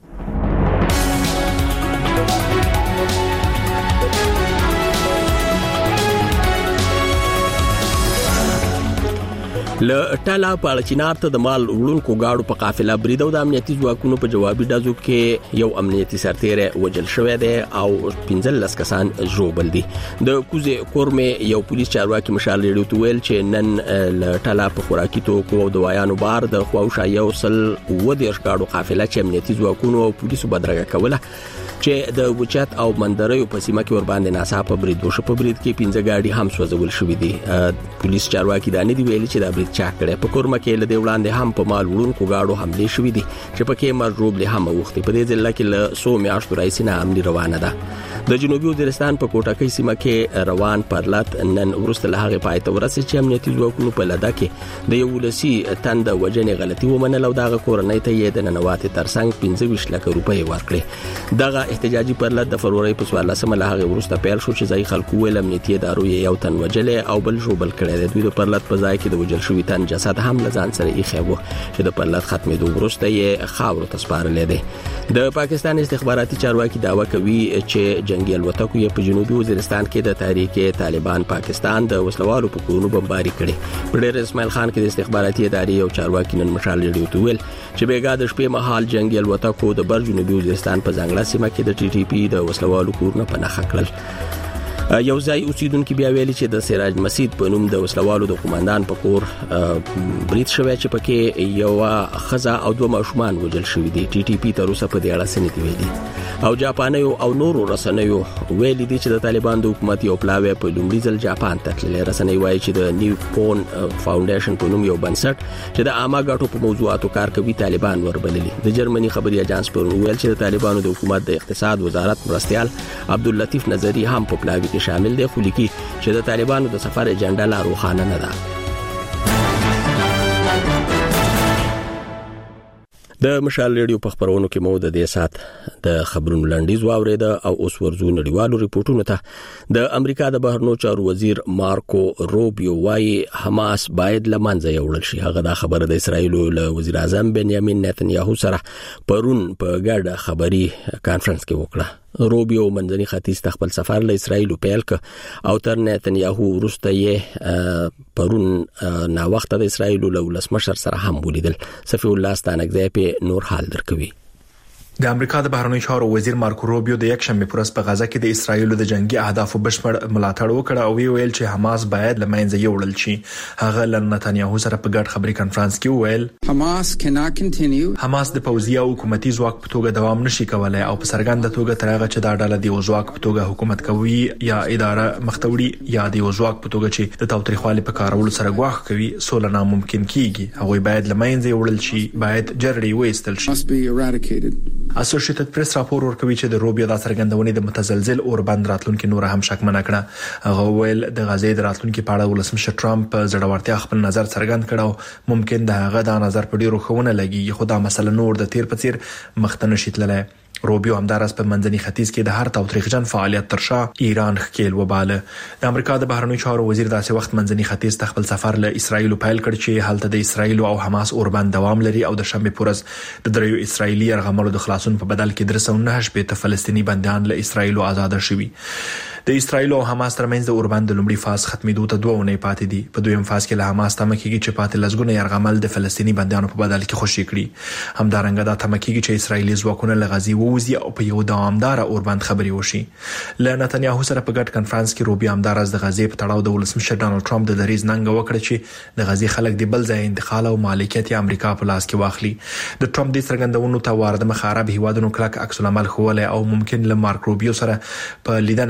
ل ټالا پالچینار ته د مال وړونکو گاډو په قافله برید او د امنیتي ځواکونو په جوابي ډزو کې یو امنیتي سرتیری وژل شوی دی او پنځلس کسان ژوبل دي. د کوزه کورمه یو پولیس چارواکي مشال ریډیو ته ویل چې نن ل ټالا په خوراکي توکو او دوايانو بار د خواوشا یو سل و د اشګاډو قافله چې امنیتي ځواکونو او پولیسو بدرګه کوله چې د وچات او مندریو په سیمه کې ور باندې ناڅاپه برید وشو. په برید کې پنځه گاډي هم سوځول شوې دي. پولیس چارواکي دا نه دی ویلي چې دا برید چا کړی. په کورمه کې له وړاندې هم په مال وړونکو گاډو حمله شوې دي چې پکې مرجوب له هم وختي. په دې ځل کې له سو میاشتو راځي نه امني روانه ده. د جنوبي وزیرستان په کوټه کې سیمه کې روان پرلط نن ورسته له هغه پای ته ورسې چې امنیتي ځواکونو په لدا کې د یو لسی تند وجنې غلطي ومنل او دغه کورنۍ ته یې د ننواتې ترڅنګ پنځه ویشت لک روپۍ ورکړي. دغه احتجاجي پرلط د فروری په څوارلسمه له هغه ورسته پیل شو چې ځای خلکو ول امنیتي ادارو یې یو تن وجلې او بل ژوبل کړی دی. دوی د پرلط په ځای کې د وجل شوی تن جسد هم لزان سره یې خېبو چې د پرلط ختمېدو وروسته یې خاورو ته سپارلې دی. د پاکستان استخباراتي چارواکي دعوا کوي چې جنگي الوتکو یې په جنوبي وزیرستان کې د تحریک طالبان پاکستان د وسلوالو په کورونو بمباري کړي. پډیر اسماعیل خان کې د استخباراتي ادارې او چارواکي نن مشال ریډیو ته ویل چې بیګا د شپې مهال جنگي الوتکو د بر جنوبي وزیرستان په ځنګړه سیمه کې د ټي ټي پی د وسلوالو کورونه په نخښه کړل. یو ځای اوسیدونکو بیا ویلي چې د سراج مسجد په نوم د وسلوالو د قومندان په کور برید شوی چې پکې یو خزه او دوه ماشومان وژل شوی دي. ټي ټي پی تر اوسه په دې اړه څه نه ویلي او جاپانیو او نورو رسنیو ویلي دي چې د طالبان د حکومت یو پلاوی په لومړي ځل جاپان ته تللی. رسنۍ وایي چې د نیپون فاونډیشن په نوم یو بنسټ چې د عامه ګټو په موضوعاتو کار کوي طالبان وربللي. د جرمني خبري اژانس پر ویل چې د طالبانو د حکومت د اقتصاد وزارت مرستيال عبداللطیف نظری هم په پلاوی شامل دي خو لیکي چې د طالبانو د سفر ایجنډا لا روښانه نه ده. د مشال ریډیو په خبرونو کې مو د دې سات د خبرونو لنډیز واوریده او اوس ورزو نړیوالو ریپورتونو ته. د امریکا د بهرنیو چارو وزیر مارکو روبیو وايي حماس باید لمنځه یوړل شي. هغه دا خبره د اسرایل له وزیر اعظم بنیامین نتنیاهو سره پرون په ګډه خبري کانفرنس کې وکړه. روبیو منځني ختیځ ته خپل سفر له اسرایل پیل ک او تر نتنیاهو وروسته یې پرون نا وخت د اسرایل له ولسمشر سره هم ولیدل. صفی الله ستانګزی په نور حال درکوي. د امریکا د بهرنیو چارو وزیر مارکو روبیو د یک شنبه پر ورځ په غزا کې د اسرایل د جنگي اهدافو بشپړ ملاتړ وکړ او ویل چې حماس باید لمنځه یوړل شي. هغه ل نتنیاهو سره په ګډ خبري کانفرنس کې ویل حماس cannot continue حماس د پوځي او حکومتي ځواک په توګه دوام نشي کولای او په سرګند توګه تر هغه چې دا ډله د ځواک په توګه حکومت کوي یا اداره مختوړي یا د ځواک په توګه چې د تاوتریخوالي په کارولو سره غواخ کوي سول ناممکن کیږي. هغه باید لمنځه یوړل شي، باید جرړې وېستل شي. اسوسییټډ پریس راپور ورکوي چې د روبیو د څرګندونې د متزلزل اوربند راتلونکو نور هم شکمنه کړه. هغه ویل د غزې د راتلونکو په اړه ولسمشر ټرمپ زړورتیا خپل نظر څرګند کړ او ممکن د هغه د نظر په ډیرو خونه لګي خو دا مسله نور د تیر په تیر مختنه شیتلله. روبیو همدارس په منځني ختیځ کې د هر تاوتریخجن فعالیت ترشا ایران خکیل وباله. د امریکا د بهرنیو چارو وزیر داسې وخت منځني ختیځ ته خپل سفر له اسرایل پیل کړ چې هلته د اسرایل او حماس اوربند دوام لري او د شنبه پورز د دریو اسرایلی یرغملو د خلاصون په بدل کې درې سوه نه شپږ فلسطینی بنديان له اسرایل آزاد شوي. د اسرایل او حماس ترمنځ د اوربند د لومړي فاز ختمېدو ته دوه ونې پاتې دي. په دویم فاز کې له حماس تمه کېږي چې پاتې لزګونه یرغمل د فلسطینی بنديانو په بدل کې خوشي کړي. همدارنګه دا تمه کېږي چې اسرایلی ځواکونه له غزې ووځي او په یو دوامدار اوربند خبري وشي. له نتنیاهو سره په ګډ کانفرنس کې روبیو همدارس د غزې په تړاو د ولسمشر ډانلډ ټرمپ د دریز ننګ وکړه چې د غزې خلک د بل ځای انتقال او مالکیت امریکا په لاس کې واخلي. د ټرمپ د څرګندونو ته وارد مخارب هیوادونو کلک عکس العمل خوله او ممکن له مارک روبیو سره په لیدنه کې ګڼ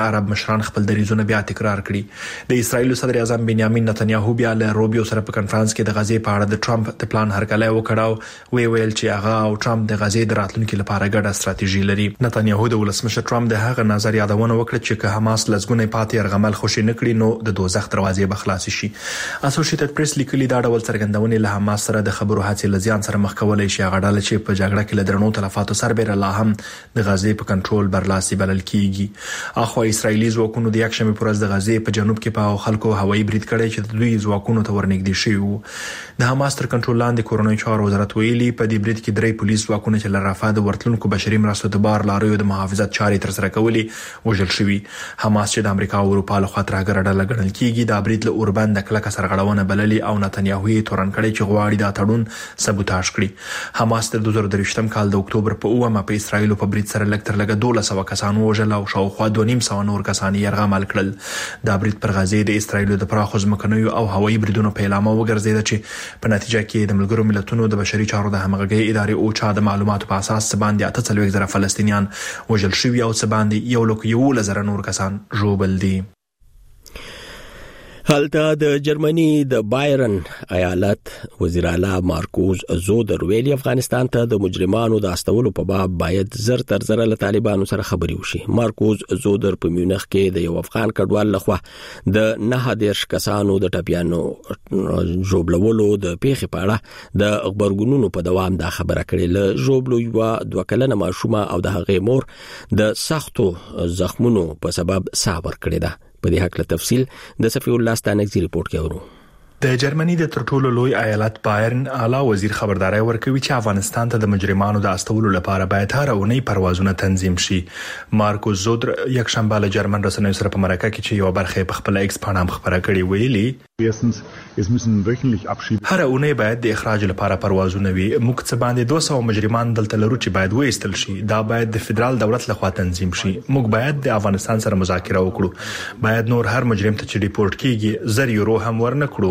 عرب مشران خپل دریزونه بیا تکرار کړي. د اسرایل صدر اعظم بنیامین نتنیاهو بیا له روبیو سره په کانفرنس کې د غزې په اړه د ټرمپ د پلان هرکلی وکړاو. وی ویل چې هغه او ټرمپ د غزې د راتلونکو لپاره ګډه ستراتیژي لري. نتنیاهو د ولسمشر ټرمپ د هغه نظر یادونه وکړه چې که حماس لزګونه پاتې يرغمل خوشي نکړي نو د دوزخ دروازې به خلاص شي. اسوسییټډ پریس لیکلي دا ډول څرګندونې له حماس سره د خبرو هڅې لزیان سره مخ کولای شي. هغه ډله چې په جګړه کې له درنو تلفاتو سربېره لا هم د غزې په کنټرول برلاسي بلل کیږي. اخو اسرایلی ځواکونو د یک شنبه پر ورځ د غزې په جنوب کې په خلکو هوایي برید کړی چې د دوی ځواکونو ته ورنږدې شوي وو. د حماس تر کنټرول لاندې کورنۍ چارو وزارت ویلي په دې برید کې درې پولیس ځواکونه چې له رافاه د ورتلونکو بشري مرستو د بار لاریو د محافظت چارې ترسره کولې وژل شوي. حماس چې د امریکا او اروپا له خوا ترهګر ډله ګڼل کیږي دا برید له اوربند د کلکه سرغړونه بللي او نتنیاهو یې تورن کړی چې غواړي دا تړون سبوتاژ کړي. حماس د دوه زره درویشتم کال د اکتوبر په اومه په اسرایل په برید سره لږ تر لږه دولس سوه کسان وژل او شاوخوا دوه نیم سوه نور کسان یې یرغمل کړل. دا برید پر غزې د اسرایل د پراخو ځمکنیو او هوایي بریدونو په اعلان وګرځید چې په نتیجه کې د ملګرو ملتونو د بشري چارو د همغږۍ ادارې اوچا د معلوماتو په اساس باندې اته څلوېښت زره فلسطینیان وژل شوي او څه باندې یو لک یولس زره نور کسان ژوبل دي. هلته د جرمني د بایرن ایالت وزیر اعلی مارکوز زودر ویلي افغانستان ته د مجرمانو د استولو په باب باید زر تر زر له طالبانو سره خبري وشي. مارکوز زودر په میونخ کې د یو افغان کډوال لخوا د نه دیرش کسانو د ټپیانو جوړولو د پیښې په اړه د خبرګونونو په دوام دا خبره کړې. له جوړلو یو دوه کلنه ماشومه او د هغې مور د سختو زخمونو په سبب صبر کړی ده. په دې حق له تفصیل د صفی الله ستانکزي ریپورت کې ورو. د جرمني د ترټولو لوی ایالت بایرن اعلی وزیر خبرداري ورکوي چې افغانستان ته د مجرمانو د استولو لپاره باید هر اونۍ پروازونه تنظیم شي. مارکوس زودر یک شنبه له جرمن رسنیو سره په مرکه کې چې یو برخه په خپل ایکس پاڼه خبره کړې ویلي هر اونۍ باید د اخراج لپاره پروازونه وي. موږ څه باندې دوه سوه مجرمان دلته لرو چې باید وایستل شي. دا باید د فدرال دولت لخوا تنظیم شي. موږ باید د افغانستان سره مذاکره وکړو. باید نور هر مجرم ته چې ریپورت کیږي زر یورو هم ورنکړو.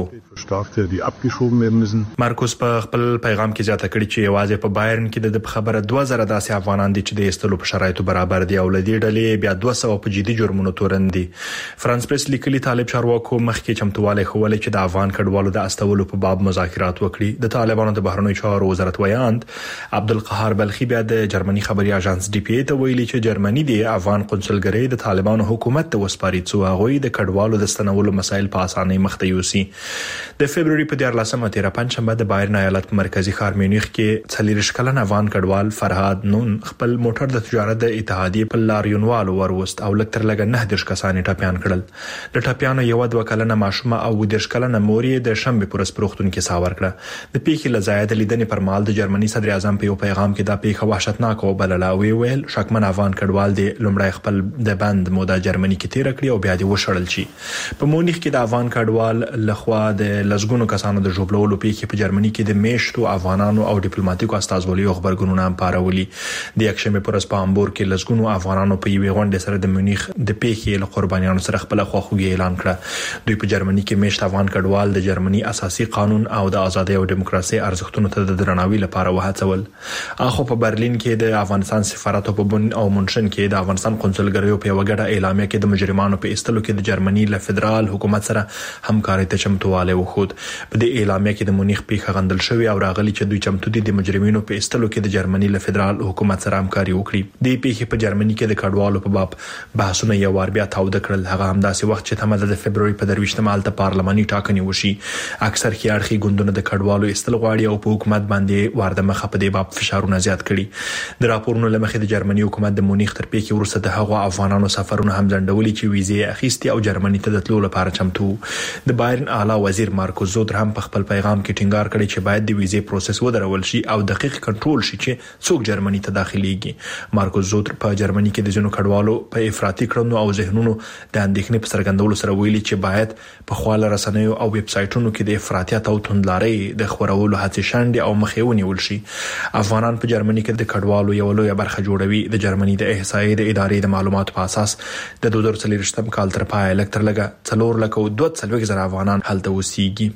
مارکوس په خپل پیغام کې زیاته کړی چې یوازې په بایرن کې د خبره دوه زره داسې افغانان دي چې د ایستلو په شرایطو برابر دي او لدی ډلې بیا دوه سوه په جدي جرمونو تورن دي. فرانس پریس لیکلي طالب چارواکو مخکې چمتواله خوله چې د افغان کډوالو د استولو په باب مذاکرات وکړي. د طالبانو د بهرنیو چارو وزارت ویاند عبدالقهار بلخي بیا د جرمني خبري اژانس ډي پی ای ته ویلي چې جرمني د افغان قونسلګرۍ د طالبانو حکومت ته وسپاري څو هغه د کډوالو د ستنولو مسایل په اسانۍ مخ ته یوسي. د فبرवरी په دیارلسمه تیره پنځشنبه د بایرن ایالت مرکزی ښار میونخ کې څلور کلن افغان کډوال فرهاد نون خپل موټر د تجارت د اتحادیې په لاریونوال وروست او لکتر لګ نه درش کسان ټاپیان کړل. د ټاپیانو یو دوه کلنه ماشومه او درش کلنه موري د شنبه پر سپروختون کې ساور کړه. د پیښې لزاید لیدنې پر مال د جرمني صدر اعظم په یو پیغام کې دا پیښه وحشتناک او بللا وی ویل شکمن افغان کډوال د لومړی خپل د بند موده جرمني کې تیر کړی او بیا د وشړل شي. په مونیخ کې د افغان کډوال لخوا د لزګونو کسانو د جوړولو پیښې په جرمني کې د میشتو افغانانو او ډیپلوماټیکو استازولیو خبرګونونه پارولي. د یک شنبه پر ورځ په امبور کې لزګونو افغانانو په یوې غونډه سره د مونیخ د پیښې له قربانیانو سره خپل خواخوږي اعلان کړ. دوی په جرمني کې میشت افغان کډوال د جرمني اساسي قانون او د ازادي او دیموکراسي ارزښتونو ته د درناوي لپاره وهڅول. اخو په برلین کې د افغانستان سفارت په بن او منشن کې د افغانستان قونسلګریو په وګړه اعلامیه کې د مجرمانو په استلو کې د جرمني له فدرال حکومت سره همکاري ته چمتواله وخود. په دې اعلامیه کې د مونیخ پیښه غندل شوې او راغلي چې دوی چمتو دي د مجرمینو په استلو کې د جرمني له فدرال حکومت سره همکاري وکړي. د پیښې په جرمني کې د کډوالو په باب بحثونه یو وار بیا تاوده کړل. هغه هم داسې وخت چې تمه د فبرवरी په درویشتمه مالته پارلماني ټاکنې وشي. اکثر خيارخي ګوندونه د کډوالو استل غواړي او په حکومت باندې وارده مخه په دې باب فشارونه زیات کړي. د راپورونو لمخې د جرمني حکومت د مونیخ تر پیښې وروسته د هغو افغانانو سفرونه هم ځنډولي چې ویزې اخیستي او جرمني ته د تلو لپاره چمتو. د بایرن اعلی وزیر مارکوس زودر هم په خپل پیغام کې ټینګار کړی چې باید د ویزې پروسس ودرول شي او دقیق کنټرول شي چې څوک جرمني ته داخليږي. مارکوس زودر په جرمني کې د ځینو کډوالو په افراطي کړنو او ذهنونو د اندېښنې په څرګندولو سره ویلي چې باید په خواله رسنیو او ویب سایټونو کې د افراطیت او توندلارۍ د خورولو هڅې شنډې او مخې ونیول شي. افغانان په جرمني کې د کډوالو یو لوی برخه جوړوي. د جرمني د احصایې د ادارې د معلوماتو په اساس د دوه زره څلوېښتم کال تر پای لکتر لګه څلور لک او دوه څلوېښت زره افغانان هلته اوسېږي.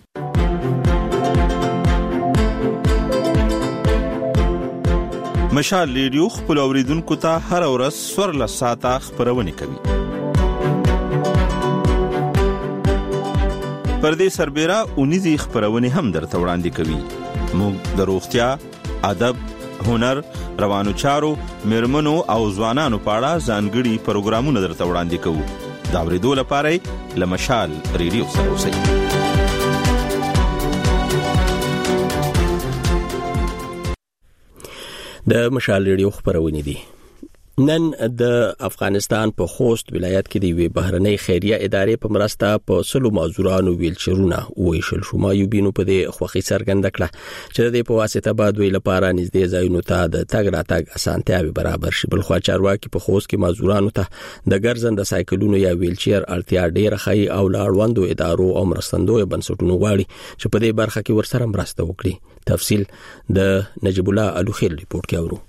مشال ریډیو خپل اوریدونکو ته هر ورځ سور له ساعته خبرونه کوي. پر دې سربېره اونیزي خبرونه هم درته وړاندې کوي. موږ د روغتیا، ادب، هنر، روانو چارو، مرمنو او ځوانانو په اړه ځانګړي پروګرامونه درته وړاندې کوو. دا ورېدو لپاره له مشال ریډیو سره اوسئ. د مشال ریډیو خبرونه دي. نن د افغانستان په خوست ولایت کې د یوې بهرنۍ خیریه ادارې په مرسته په سلو معذورانو ویلچرونه ویشل شو. مایوبینو په دې خوښي څرګنده کړه چې د دې په واسطه به دوی لپاره نږدې ځایونو ته د تګ راتګ اسانتیاوې برابر شي. بل خو چارواکي په خوست کې معذورانو ته د ګرځنده سایکلونو یا ویلچیر اړتیا ډېره ښایي او لاړوندو ادارو او مرستندوی بنسټونو غواړي چې په دې برخه کې ورسره مرسته وکړي. تفصیل د نجیب الله الوخیل ریپورت کې اورو.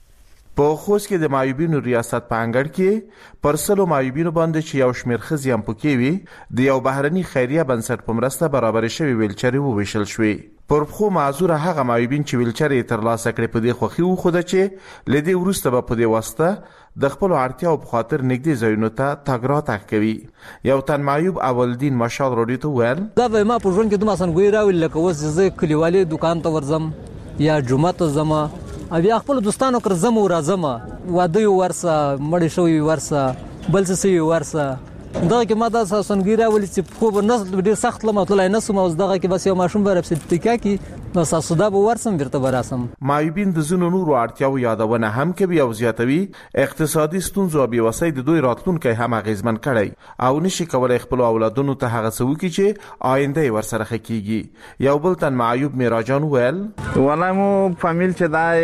په خوست کې د مایوبینو ریاست په انګړ کې پرسلو مایوبینو باندې چې یو شمېر ښځې هم پکې وي د یو بهرني خیریه بنسټ په مرسته برابر شوي ویلچرې وویشل شوې. پر پخو معذوره هغه مایوبین چې ویلچرې ترلاسه کړې په دې خوښي وښوده چې له دې وروسته به په دې واسطه د خپلو اړتیاو په خاطر نږدې ځایونو ته تګ راتګ کوي. یو تن معیوب اولدین مشال راډیو ته وویل دا به ما په ژوند کې دومره اسانګویي راولي لکه اوس زه کلیوالي دکان ته ورځم یا جومات ته ځم او بیا خپل دوستانو کر زم او راځم واده ورسه مړ شوی ورسه بل څه سی ورسه دا کې ما دا سنګیرا ولې چې خو نه ډیر سخت لمه تلای نه سم اوس دغه کې بس یو ماشوم بر سپټیکا کې نو ساسودا به ورسم ورته براسم. مایوبین د زونو نورو اړتیاو یادونه هم کوي او زیاتوي اقتصادي ستونزو او بیوسۍ د دوی راتلونکي هم غیزمن کړي او نشي کولای خپل اولادونو ته هغه څه وکړي چې آینده ورسره خکېږي. یو بل تن معیوب میراجان ویل والله مو فامیل چې دای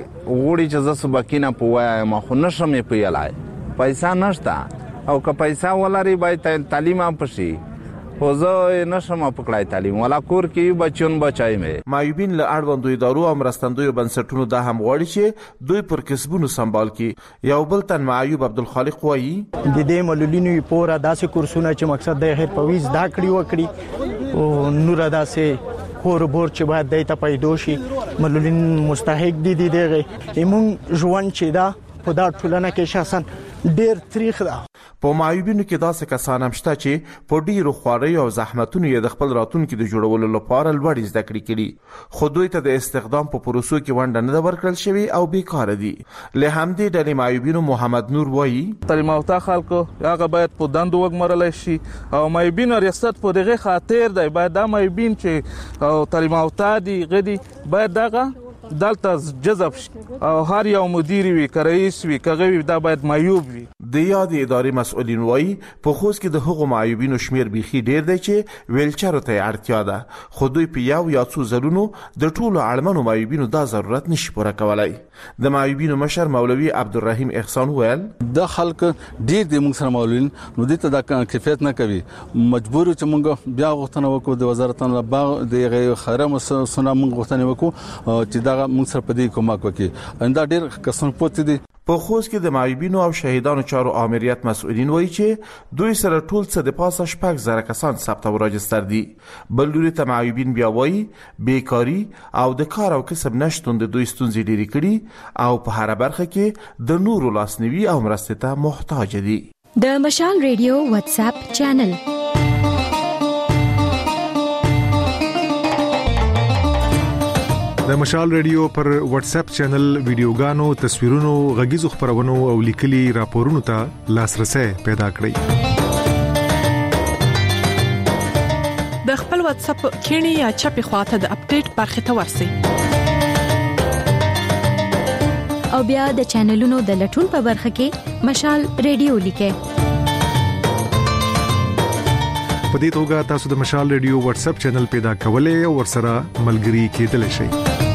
وړي چې زه سبکینه پوهه ما خو نشم پیلای پیسې نشته او که پیسې ولري باید تعلیم هم پشي خو زه نشم پکړای تعلیم ولا کور کې بچون بچای مې. مایوبین له اړوندو ادارو او مرستندویو بنسټونو دا هم غواړي چې دوی پر کسبونو سمبال کړي. یو بل تن معیوب عبدالخالق وایي د دې ملولینو پورا داسې کورسونه چې مقصد د هر پویز دا کړی وکړي او نور داسې کور بور چې باید دایته پیدا شي ملولین مستحق دي دي دغه ایمون ژوند چې دا په دا ټولنه کې شخصا ډیر تاریخ ده. په مایوبینو کې داسې کسان هم شته چې په ډیرو خواریو او زحمتونو یې د خپل راتلونکي د جوړولو لپاره لوړې زده کړې کړي خو دوی ته د استخدام په پروسو کې ونډه نه ورکړل شوې او بیکاره دي. له همدې ډلې مایوبینو محمد نور وایي تعلیم یافته خلکو هغه باید په دندو وګمرل شي او مایوبینو ریاست په دغه خاطر دی باید د مایوبین چې تعلیم یافته دي غدي باید دغه دلته جذب او هر یو مدیر وي رئیس وي کغوي دا باید معیوب وي. د یاد ادارې مسؤلین وایي په خوست کې د هغو معیوبینو شمیر بيخي ډیر دی چې ویلچر ته اړتیا ده خو دوی په یو یا څو ځلونو د ټولو اړمنو معیوبینو دا ضرورت نشي پوره کولای. د معیوبینو مشر مولوي عبدالرحیم احسان ویل د خلک ډیر د موږ سره معلولین نو دې ته د کیفیت نه کوي مجبور چې موږ بیا غوښتنه وکړو د وزارت نه باغ د خیره مسونه موږ غوښتنه وکړو چې دا موږ سره په دې کومک وکړي. انده ډیر کسان پوت دي. په خوست کې د معیوبینو او شهیدانو چارو آمریت مسؤلین وایي چې دوی سره ټول څه د پاسه شپږ زره کسان ثبت او راجستر دي. بل لوري ته معیوبین بیا وایي بیکاری او د کار او کسب نشټون د دوی ستونزې ډېرې کړي او په هر برخه کې د نورو لاسنیوي او مرستې ته محتاج دي. د مشال ریډیو واتس اپ چینل د مشال ریډیو پر واتس اپ چینل ویډیوګانو تصویرونو غږیزو خبرونو او لیکلي راپورونو ته لاسرسي پیدا کړئ. د خپل واتس اپ کینی یا چپی خواته د اپډیټ برخه ته ورسئ او بیا د چینلونو د لټون په برخه کې مشال ریډیو لیکئ. په دې توګه تاسو د مشال ریډیو واتس اپ چینل پیدا کولای او ورسره ملګري کېدلی شئ.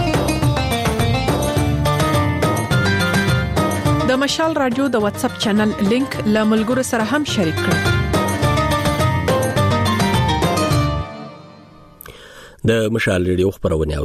د مشال رادیو د واتس اپ چینل لینک له ملګرو سره هم شریک کړئ. د مشال ریډیو خبرونه اورئ.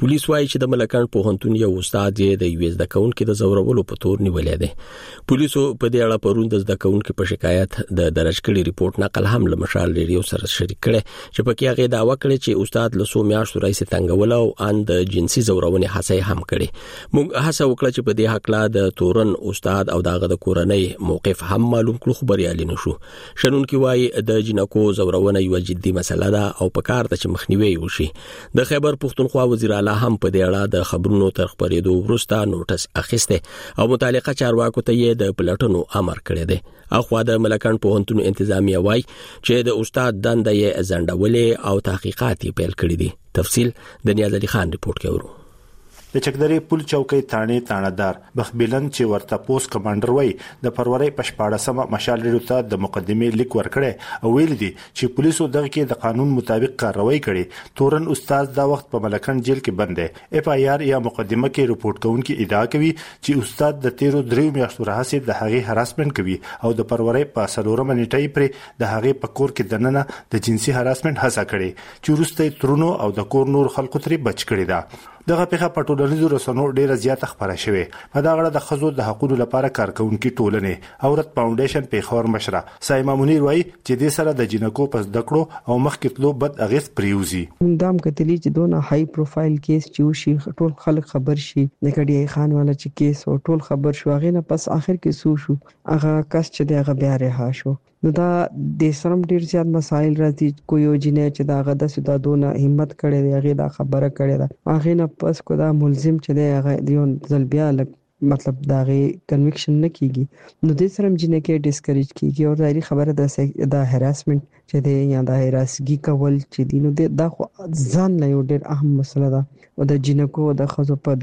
پولیس وايي چې د ملکان پوهنتون یو استاد یې د یو زده کوونکو د زورولو په تور نیولې ده. پولیسو په دې اړه پرون د زده کوونکو په شکایت د درج کړي ریپورت نقل هم له مشال ریډیو سره شریک کړي چې په کې هغه داوا کړې چې استاد له سو میاشتو راځي څنګه او ان د جنسي زورونې هڅه هم کړي. موږ هڅه وکړه چې په دې حق لا د تورن استاد او دغه د کورنۍ موقف هم معلوم کړو، خو بریالي نشو. شنونکي وايي د جنکو زورونه یو جدي مسله ده او په کار د مخنیوي وشي. د خیبر پښتونخوا وزیر اعلی هم په دې اړه د خبرونو تر خبرېدو وروسته نوټس اخیسته او متعلقه چارواکو ته یې د پلټنو امر کړی دی. اخوا د ملکان پوهنتون انتظامیه وايي چې د استاد دنده یې ځنډولې او تحقیقات یې پیل کړي دي. تفصیل د نیاز علي خان ریپورت کوي. د چکدري پل چوکۍ تانه تانهدار بخبلن چې ورته پوس کمانډر وای د فروری پښپاړسمه مشال ریډیو ته د مقدمه لیک ورکړي او ویل دي چې پولیسو دغه کې د قانون مطابق کاروایی کړي. تورن استاد دا وخت په ملکان جیل کې بند دی. اف آی آر یا مقدمه کې رپورت کوونکي ادعا کوي چې استاد د تیرو دریو میاشتو راهسي د هغې هراسمنت کوي او د فروری په سلورمه نیټه پر د هغې په کور کې دننه د جنسي هراسمنت هڅه کړي چې وروسته ترونو او د کور نور خلکو ترې بچ کړي دا. دغه پیښه په ټولنیزو رسنیو ډیره زیاته خبره شوه. په دا غړه د خزو د حقوقو لپاره کارکونکو ټولنې اورت فاونډیشن پیښور مشره سایما منیر وایي چې د سره د جنکو پس دکړو او مخکې تلو بد اغیز پریوزي. دام کتلی چې دونه هاي پروفایل کیس چې شي ټول خلک خبر شي د کډي خان والا چې کیس او ټول خبر شو هغه نه پس اخر کې سو شو هغه کس چې دغه بیا رها شو. نو دا د سرم ډیر زیات مسایل راځي. کوی یو جنې چې دا غدا سودا دونه همت کړي دی هغه دا خبره کړي دا هغه نه پس کو دا ملزم چې دی هغه دیون ځل بیا مطلب داغه کنویکشن نه کیږي. نو د سرم جنې کې ډیسکریج کیږي او ظاهري خبره ده د هراسمنت چې دی یا د هراسګي کول چې دی نو دا خو ځان نه یو ډیر اهم مسله ده او د جنکو د خزو په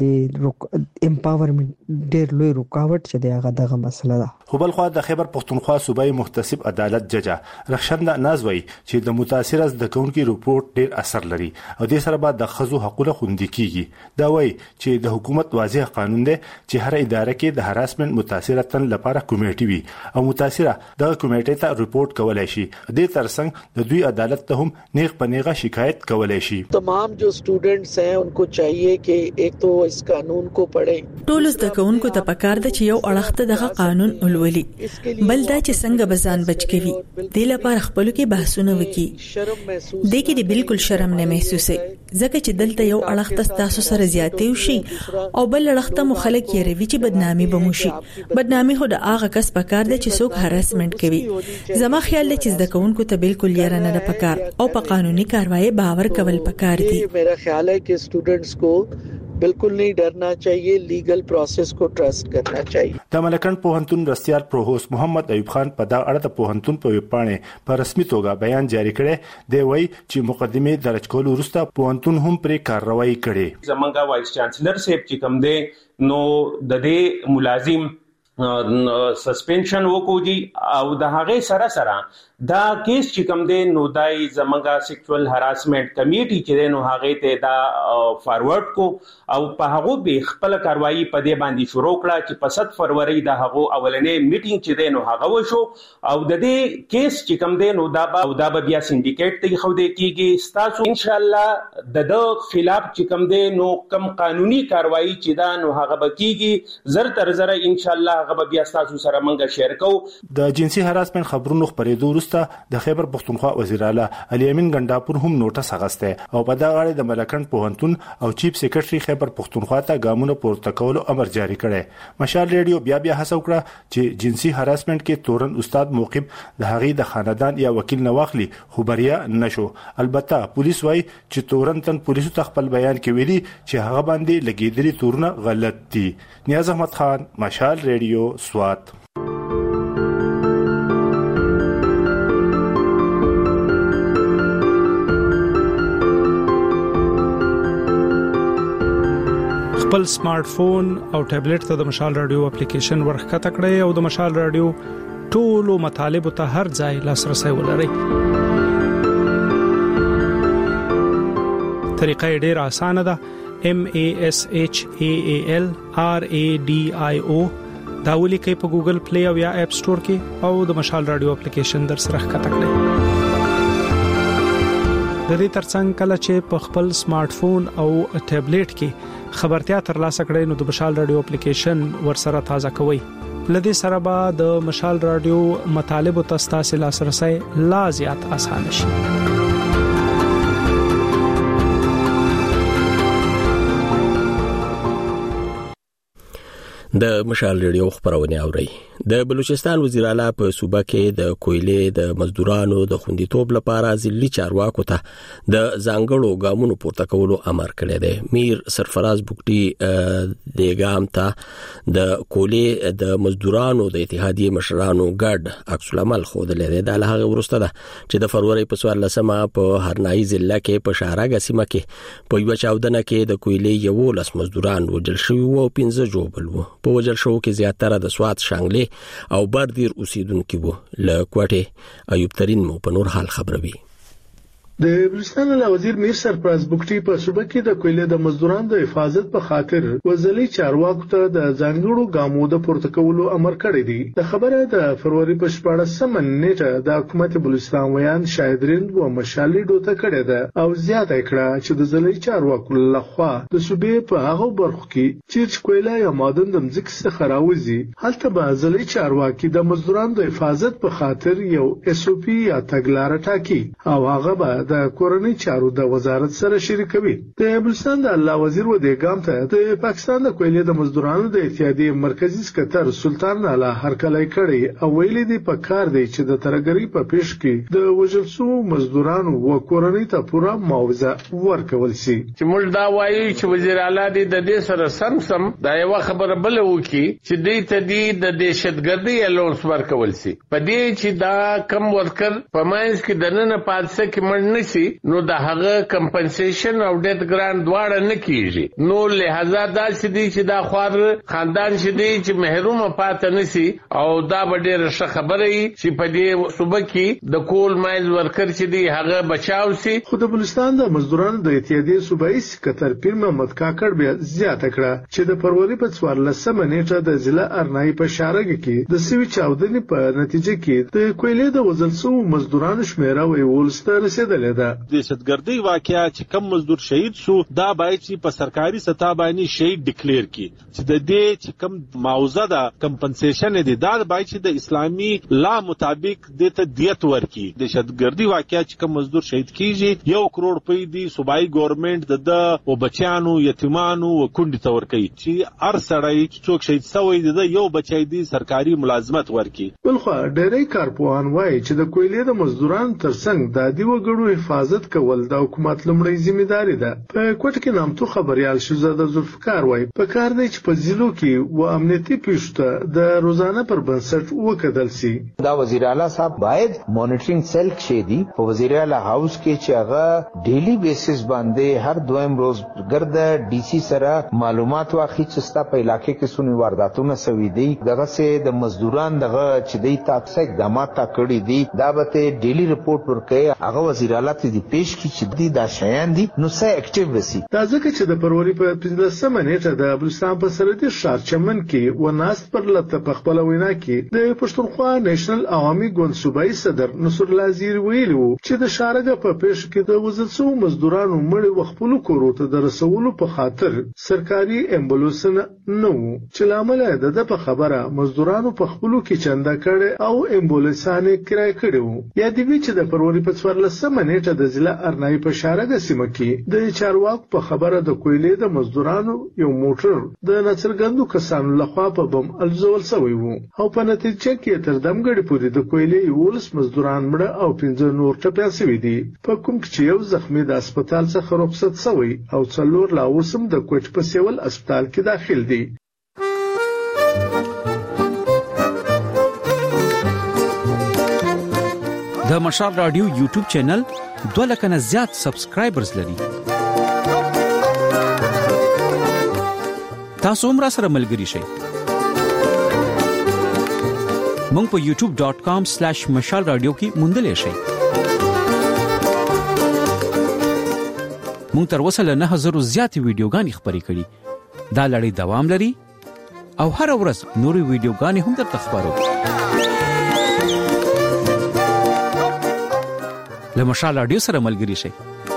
دې امپاورمنت ډیر لوی رکاوټ چې دی هغه دغه مسله ده. خو بل خو د خیبر پښتونخوا صوبایي محتسب عدالت ججه رخشنده نازوي چې د متاثر از د کونکي رپورت ډیر اثر لري او د سره بعد د خزو حقوقو خوندي کیږي. دا وایي چې د حکومت واضح قانون دی چې هر اداره کې د هراسمنت متاثره تن لپاره کمیټي وي او متاثره د کمیټې ته رپورت کولای شي. د ترڅنګ د دوی عدالت ته هم نیغ پنیغه شکایت کولای شي. تمام جو سټوډنټس ہیں उनको चाहिए कि एक तो इस कानून को पढ़ें. ټول زده کوونکو ته پکار ده چې یو اړخته دغه قانون ولولي، بل دا چې څنګه بزان بچ کوي د لپاره خپل کې بحثونه وکړي. د کې د بالکل شرم نه محسوسه ځکه چې دلته یو اړخته تاسو سره زیاتې وشي او بل اړخته مخالک یې روي چې بدنامي بموشي. بدنامي هو د هغه کس پکار ده چې څوک هراسمنت کوي. زما خیال دی چې زده کوونکو ته بالکل یې نه پکار او په قانوني کاروایی باور کول پکار دي. मेरा ख्याल है कि स्टूडेंट्स को बिल्कुल नहीं डरना चाहिए, लीगल प्रोसेस को ट्रस्ट करना चाहिए. د ملکان پوهنتون رسیال پروفیسور محمد ایوب خان په دا اړه د پوهنتون په ویبپاڼه په رسمي توګه بیان جاری کړي دی. وایي چې مقدمه درج کول وروسته پوهنتون هم پرې کاروایی کړي. زمونږ وایس چانسلر صاحب چې کوم دی نو د دې ملازم سسپنشن وکوږي او د هغه سره سره دا کیس چې کوم دی نو دای زمونږه سیکشوال هراسمنت کمیټي چې دی نو هغه ته دا فارورډ کو او په هغه به خپل کاروایی په دې باندې شروع کړه چې په سات فروری د هغه اولنې میټینګ چې دی نو هغه وشو او د دې کیس چې کوم دی نو دا او دا بیا سندیکیټ ته خو دې کیږي. تاسو ان شاء الله د د خلاف چې کوم دی نو کم قانوني کاروایی چې دا نو هغه بکیږي زر تر زر ان شاء الله هغه بیا تاسو سره منګه شیر کو. د جنسي هراسمنت خبرونو خبرېدو وروسته د خیبر پښتونخوا وزیر اعلی علي امین ګنداپور هم نوټس اغسته او په دا اړه د ملکان پوهنتون او چیف سیکریټري خیبر پښتونخوا ته ګامونه پورته کول امر جاری کړي. مشال ریډیو بیا بیا هڅه وکړه چې جنسي هراسمنت کې تورن استاد موقف د هغې د خاندان یا وکیل نه واخلي خو بریا نشو. البته پولیس وايي چې تورن تن پولیسو ته خپل بیان کې ویلي چې هغه باندې لګیدلي تورونه غلط دي. نیاز احمد خان، مشال ریډیو، سوات. خپل سمارټ فون او ټابلیټ ته د مشال رادیو اپلیکیشن ورخکته کړئ او د مشال رادیو ټولو مطالبه ته هر ځای لاسرسي ولرئ. طریقه ډیره اسانه ده. M A S H A A L R A D I O دا ولیکئ په ګوګل پلی او یا اپ سٹور کې او د مشال رادیو اپلیکیشن در سره ښکته کړئ. د دې ترڅنګ کله چې په خپل سمارټ فون او ټابلیټ کې خبرتیا ترلاسه کړئ نو د مشال رادیو اپلیکیشن ورسره تازه کوئ. لدې سره به د مشال رادیو مطالب او تاسو لاسرسي لا زیات اسانه شي. د مشال رادیو خبرونه اوري. د بلوچستان وزیر اعلی په صوبه کې د کویلې د مزدورانو د خوندیتوب لپاره ځلي چارواکو ته د ځانګړو ګامونو پورته کولو امر کړی دی. میر سرفراز بوکټي د ګام ته د کویلې د مزدورانو د اتحادیې مشرانو ګډ عکس العمل خوده لري. د هغه ورسته ده چې د فروری په څوارلسمه په هرنای ضلع کې په شارګه سیمه کې په یو چاودنه کې د کویلې یو لس مزدوران وژل شوي او پنځه جوړ وو. په وژل شو کې زیاتره د سوات شانګلې او بردیر اوسیدونکو وو. ل کوټه ایوب ترين مو په نور حال خبروي. د بلوچستان له وزیر میر سرفراز بوکټي په صوبه کې د کویلې د مزدورانو د حفاظت په خاطر وزلي چارواکو ته د ځانګړو ګامو د پورته کولو امر کړی دی. د خبره د فروری په شپاړسمه نیټه د حکومت بلوچستان ویان شاهدرند و مشالي ډوته کړی ده او زیاته کړه چې د ځلي چارواکو لخوا د صوبې په هغه برخو کې چې کویلې یا مادن د مځکې څخه راوځي هلته به ځلي چارواکي د مزدورانو د حفاظت په خاطر یو اس او پی یا تګلارې ټاکي او هغه به د کورنۍ چارو د وزارت سره شریکوي. د بلوچستان د الله وزیر و د ګام ته د پاکستان د کویلې د مزدورانو د اتحادیې مرکزی سکتر سلطان اعلی هرکلی کړي او ویلي دی په کار دی چې د ترګری په پیش کې د وژلسو مزدورانو و کورنۍ ته پوره معاوضه ورکول شي. چې موږ دا وایو چې وزیر اعلی دی د دې سره سم سم دا یو خبره بل وکي چې دې ته دی د دهشتګردي الونس ورکول شي. په دې چې دا کم ورکر په ماینس کې دنه پاتسه کې مړ نشي نو د هغه کمپنسیشن او ډیت ګرانټ دواړه نه کیږي. نو لہذا دا چې دی چې دا خوار خاندان چې دی چې محروم پاتې نشي او دا به ډېر ښه خبره وي چې په دې صوبه کې د کول مایز ورکر چې دی هغه بچاو شي. خو د بلوچستان د مزدورانو د اتحادیې صوبایي سکتر پیر محمد کاکړ بیا زیاته کړه چې د فروری په څوارلسمه نیټه د ضلع ارنای په شارګه کې د سوي چاودنې په نتیجه کې د کویلې د وژل شوو مزدورانو شمیره ویولسته رسیدلې ده. دهشتګردي واقعیا چې کم مزدور شهید شو دا باید چې په سرکاري سطح باندې شهید ډیکلیئر کی چې د دې چې کم معاوضه ده کمپنسیشن دی دا باید چې د اسلامي لا مطابق د ته دیت ورکی. دهشتګردي واقعیا چې کم مزدور شهید کیږي یو کروڑ روپۍ دی صوبایي ګورنمنت د او بچیانو یتیمانو او کونډې ته ورکی چې هر سړی څوک شهید شوی دی یو بچی دی سرکاري ملازمت ورکی. بلخو ډېری کارپوهان وایي چې د کویلې د مزدورانو ترڅنګ د دې وګړو حفاظت کول د حکومت لومړی ځمېداري ده. په کوټه کې نامتو خبريال شوزاده ذوالفقار وایي په کار دی چې په ضلعو کې و امنیتي پیښو د روزانه پر بنسټ وکړل شي. دا وزیر اعلی صاحب باید مانیټرینګ سیل کښې دی په وزیر اعلی هاوس کې چې هغه ډیلی بیسس باندې هر دویم روز ګرد ډي سي سره معلومات واخلي چې ستا په علاقې کې څومره وارداتونه شوي دي دغه سه د مزدوران دغه چې دی تاسو اقدامات تا کړی دي دا به ډیلی رپورټ ورکړي هغه وزیر اعلی ته دی پیش کی چې دی دا شیان دي نو سه اکټیو وسی. دا ځکه چې د فروری په پنځلسمه نیټه د بلوچستان په سرحدي ښار چمن کې و ناست پر لته په خپل وینا کې د پښتونخوا نېشنل عوامي ګوند صوبایي صدر نصر الله زیر ویلو چې د شارګه په پیش کې د وزلسو مزدورانو مړي وخپل کورو ته د رسولو په خاطر سرکاري امبولانسونه نو چې لامل ده د په خبره مزدورانو په خپلو کې چنده کړي او امبولانسانه کرای کړي. یا دی چې د فروری په څوارلسمه نیټه د ضلع ارنای په شارګه سیمه کې د چارواکو په خبره د کویلې د مزدورانو یو موټر د نڅرګندو کسانو لخوا په بم الزول شوی وو او په نتیجه کې تر دمګړي پورې د کویلې یولس مزدوران مړه او پنځه نور ټپيان شوي دي په کوم چې یو زخمی د هسپتال څخه رخصت شوی او څلور لا اوسم د کوټ په سیول هسپتال کې داخل دي. د مشال رادیو یوټیوب چینل دوه لک نه زیات سبسکرایبرز لري. تاسو هم را سره ملګري شئ. مونږ په یوټیوب ډاٹ کام سلیش مشال رادیو کې موندلې شئ. مونږ تر اوسه له نه هزار زیات ویډیوګانې خبرې کړې. دا لړۍ دوام لري او هر ورځ نورې ویډیوګانې هم درته خبرو. له مشال رادیو سره ملګري شئ.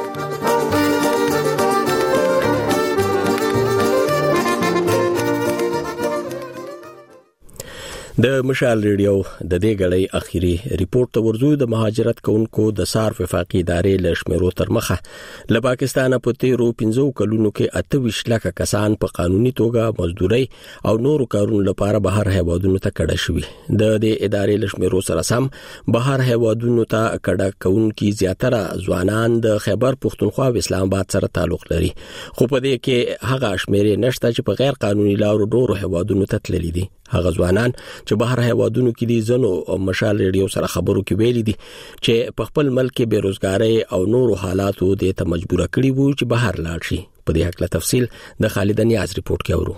د مشال ریډیو د دې غړې اخیری ریپورت ته ورزو د مهاجرت کوونکو د صارف وفاقي ادارې لشمېرو تر مخه ل پاکستان په تیرو پنځو کلونو کې اته ویشت لک کسان په قانوني توګه مزدوري او نورو کارونو لپاره بهر هیوادونو ته کډه شوي د دې ادارې لشمېرو سره سم بهر هیوادونو ته کډه کوونکي زیاتره ځوانان د خیبر پختونخوا او اسلام آباد سره تعلق لري خو په دې کې هغه شمیرې نشته چې په غیر قانوني لارو ډورو هیوادونو ته تللي دي هغه ځوانان چې بهر هیوادونو کې دي زنو مشال ریډیو سره خبرو کې ویلي دي چې په خپل ملک کې بیروزګاری او نورو حالاتو د ته مجبور کړي وو چې بهر لاړ شي په دې حق له تفصيل د خالد نیاز ریپورت کې اورو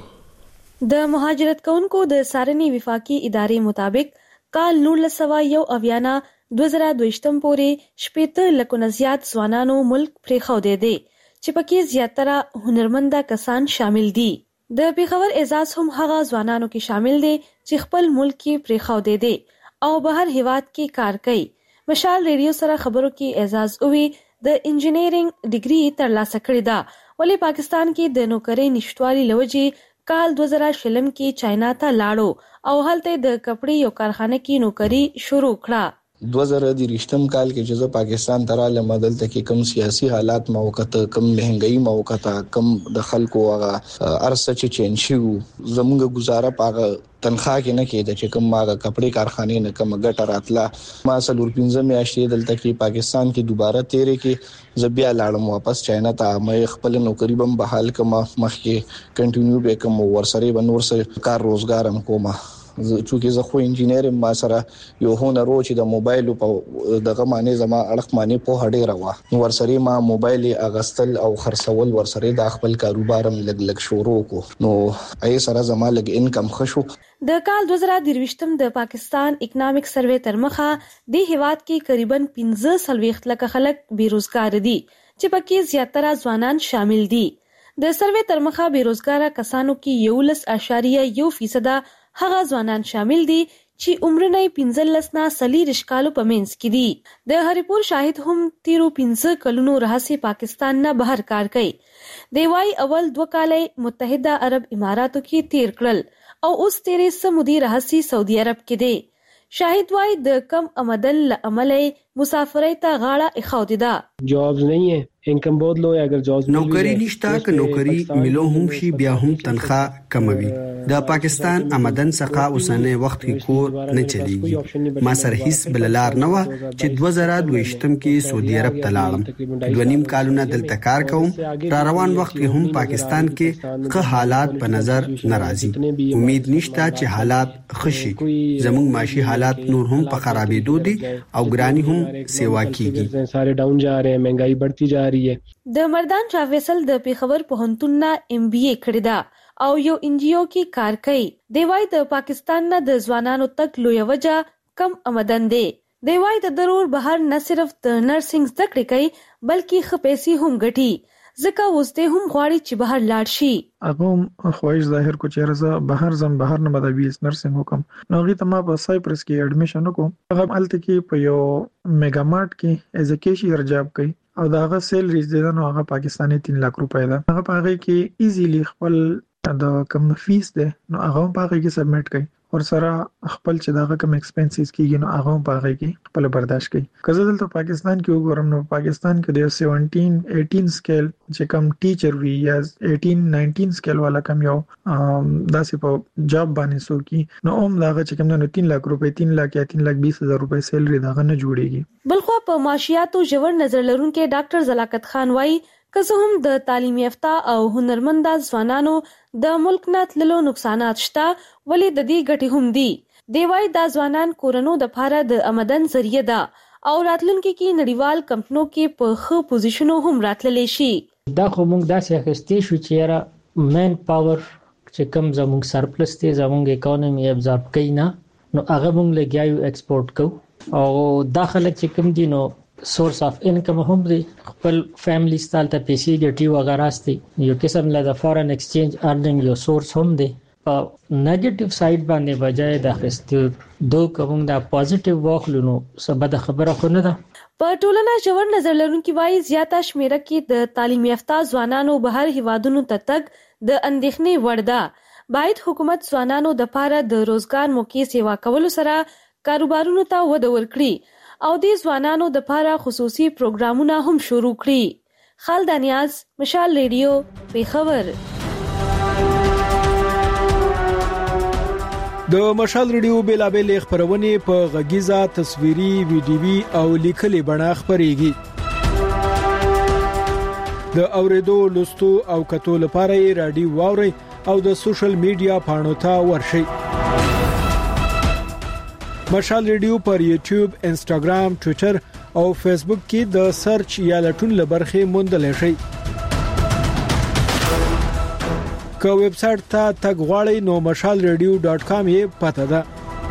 د مهاجرت کوونکو د سارنی وفاقي ادارې مطابق کال نولس سوه یو اویانا دوه زره دویشتم پورې شپږ لک نه زیات ځوانانو ملک پرېښو دي چې پکې زیاتره هنرمنده کسان شامل دي د پیښور اعزاز هم هغه ځوانانو کې شامل دي چې خپل ملک کې پرېښو دي او بهر هیواد کې کار کوي مشال ریډیو سره خبرو کې اعزاز اووي د انجینرینګ ډیګري ترلاسه کړې ده ولې پاکستان کې د نوکری نشټوالي لوجي کال دوه زره شلم کې چاینا ته لاړو او هلته د کپړې یو کارخانه کې نوکری شروع کړه دوه زره درېشتم کال کې چې پاکستان تراله مدل ته کې کم سیاسي حالات موقت کم مهنګي موقت کم د خلکو هغه ارسه چې چین شو زموږ گزاره پاغه تنخواه کې نه کېده چې کوم هغه کپړې کارخانه نه کوم ګټه راتله ما سلور پنځه میاشتې دلته کې پاکستان کې دوباره تیرې کې زبیا لاړم واپس چاینا ته مې خپل نوکری بم بحال کما مخکې کنټینیو به کوم ورسره بنور سره کار روزګار هم کومه چونکه زه خو انجینر ما سره یو هنر و چې د موبایل په دغه معنی زما اړخ معنی په هډې راوه ورسره ما موبایل اغستل او خرڅول ورسره د خپل کاروبارم لګ لګ شروع کو نو ای سره زما لګ انکم خشو د کال دوه زره درویشتم د پاکستان اکونومیک سروې تر مخه د هیواد کې تقریبا پنځه سلويخت لک خلک بیروزګار دي چې پکې زیاتره ځوانان شامل دي د سروې تر مخه بیروزګار کسانو کې یو لس اعشاریه یو فیصد هغه ځوانان شامل دي چې عمر نه پنځلس نه سلیریش کالو په منځ کې دي د هریپور شاهد هم تیرو پنځه کلونو راهسي پاکستان نه بهر کار کوي دی وايي اول دوه کال متحده عرب اماراتو کې تیر کړل او اوس تیرې سمودي راهسي سعودي عرب کې دي شاهد وايي د کم آمدن عمله مسافرۍ ته غاړه اخاودي ده جابز नहीं है इनकम बहुत लो है अगर जॉब्स नौकरी نشته ک نوکری ملو هم شي بیا هم تنخواه کموي د پاکستان آمدن څخه اوسنه وخت کې کور نه چلیږي ما سره هیڅ بللار نه و چې دوه زره دویشتم کې سعودي عرب ته لاړم دوه نیم کالونه دلته کار کوم را روان وخت کې هم پاکستان کې ښه حالات په نظر ناراضي امید نشته چې حالات خشي زموږ معاشي حالات نور هم په خرابېدو دي او ګرانی هم سیوا کیږي سارے ډاون جا رہے ہیں महंगाई बढ़ती जा रही है د مردان شاه فیصل د پیښور پوهنتون نه ام بي اي کړی دا او یو انجیو کې کار کوي دی وايي د پاکستان نه د ځوانانو تک لوی وجه کم آمدن دی دی وايي د ضرور بهر نه صرف د نرسنګ زده کړې کوي بلکې خپېسي هم ګټي ځکه وسته هم غواړي چې بهر لاړ شي هغه خواهش ظاهر کو چې رضا بهر زم بهر نه مدوي نرسنګ حکم نو غي ته ما په سایپرس کې اډمیشن وکم هغه الته کې په یو میگا مارټ کې ایز ا کیشیر جاب کوي او داغه سیلریز دي نو هغه پاکستاني تین لک روپۍ ده هغه په هغه کې ایزیلی خپل د کم فیس ده نو هغه په هغه کې سبمټ کوي ور سره خپل چې داغه کم ایکسپنسز کیږي نو هغه په هغه کې خپل برداشت کوي کزه دلته پاکستان کې وګورم نو پاکستان کې د سیونټین ایټین سکیل چې کم ټیچر وی یا ایټین ناینټین سکیل والا کم یو داسې په جاب باندې سو کی نو هم داغه چې کم نو تین لک روپۍ تین لک یا تین لک بیس هزار روپۍ سیلری داغه نه جوړيږي بلخو په معاشياتو ژور نظر لرونکو ډاکټر زلاکت خان وايي که هم د تعلیم یافته او هنرمند ځوانانو د ملک نه تللو نقصانات شته ولې د دې ګټې هم دي دی وايي د ځوانان کورونو د لپاره د آمدن ذریعہ ده او راتلونکي کې نړیوال کمپنیو کې په ښه پوزیشنو هم راتللی شي دا خو موږ داسې اخیستې شو چې را مین پاور چې کم زموږ سرپلس دی زموږ اکانومي ابزورب کوي نه نو هغه موږ لګیاو ایکسپورټ کو او داخله چې کم دي نو سورس اف انکم هم دی خپل فیملی ستال ته پیسې ګټي وغیرہ ستي یو قسم له د فارن ایکسچینج ارننګ یو سورس هم دی په نیگیټیو سایډ باندې بجای د خستو دوه کوم د پوزټیو واخلونو سبا د خبره خو نه ده په ټولنه ژور نظر لرونکي وايي زیاته شمیره کې د تعلیم یافته ځوانانو بهر هیوادونو ته تګ د اندېښنې وړ ده باید حکومت ځوانانو د پاره د روزګار موقع سیوا کولو سره کاروبارونو ته وده ورکړي او د ځوانانو د پاره خصوصي پروګرامونه هم شروع کړي. خالد نیاز، مشال ریډیو، پیښور. د مشال ریډیو بیلابل خبرونه په غږیزه، تصویري، ویډیوي او لیکلي بڼه خبريږي. د اوریدو، لوستو او کتو لپاره یې رادیو واوري او د سوشل میډیا پاڼو ته ورشي. مشال ریډیو پر یوټیوب، انسټاګرام، ټوئیټر او فیسبوک کې د سرچ یا لټون لبرخه موندل شي. که ویب سټ ته تګ غواړئ نو مشال ریډیو ډاٹ کام یې پته ده.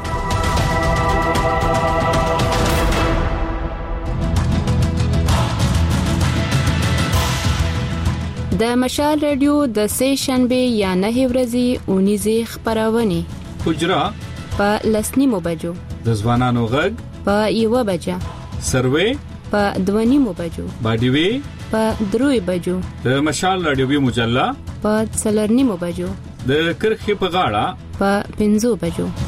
د مشال ریډیو د سې شنبه یا نه ورځې اونیزه خبرونه حجرا په لسنیمو بجو، د ځوانانو غږ په یو بجه، سروې په دوانیمو بجو، باډیوي په دروي بجو، د مشال رادیوي مجله په څلورنیمو بجو، د کرخې په غاړه په پنځو بجو.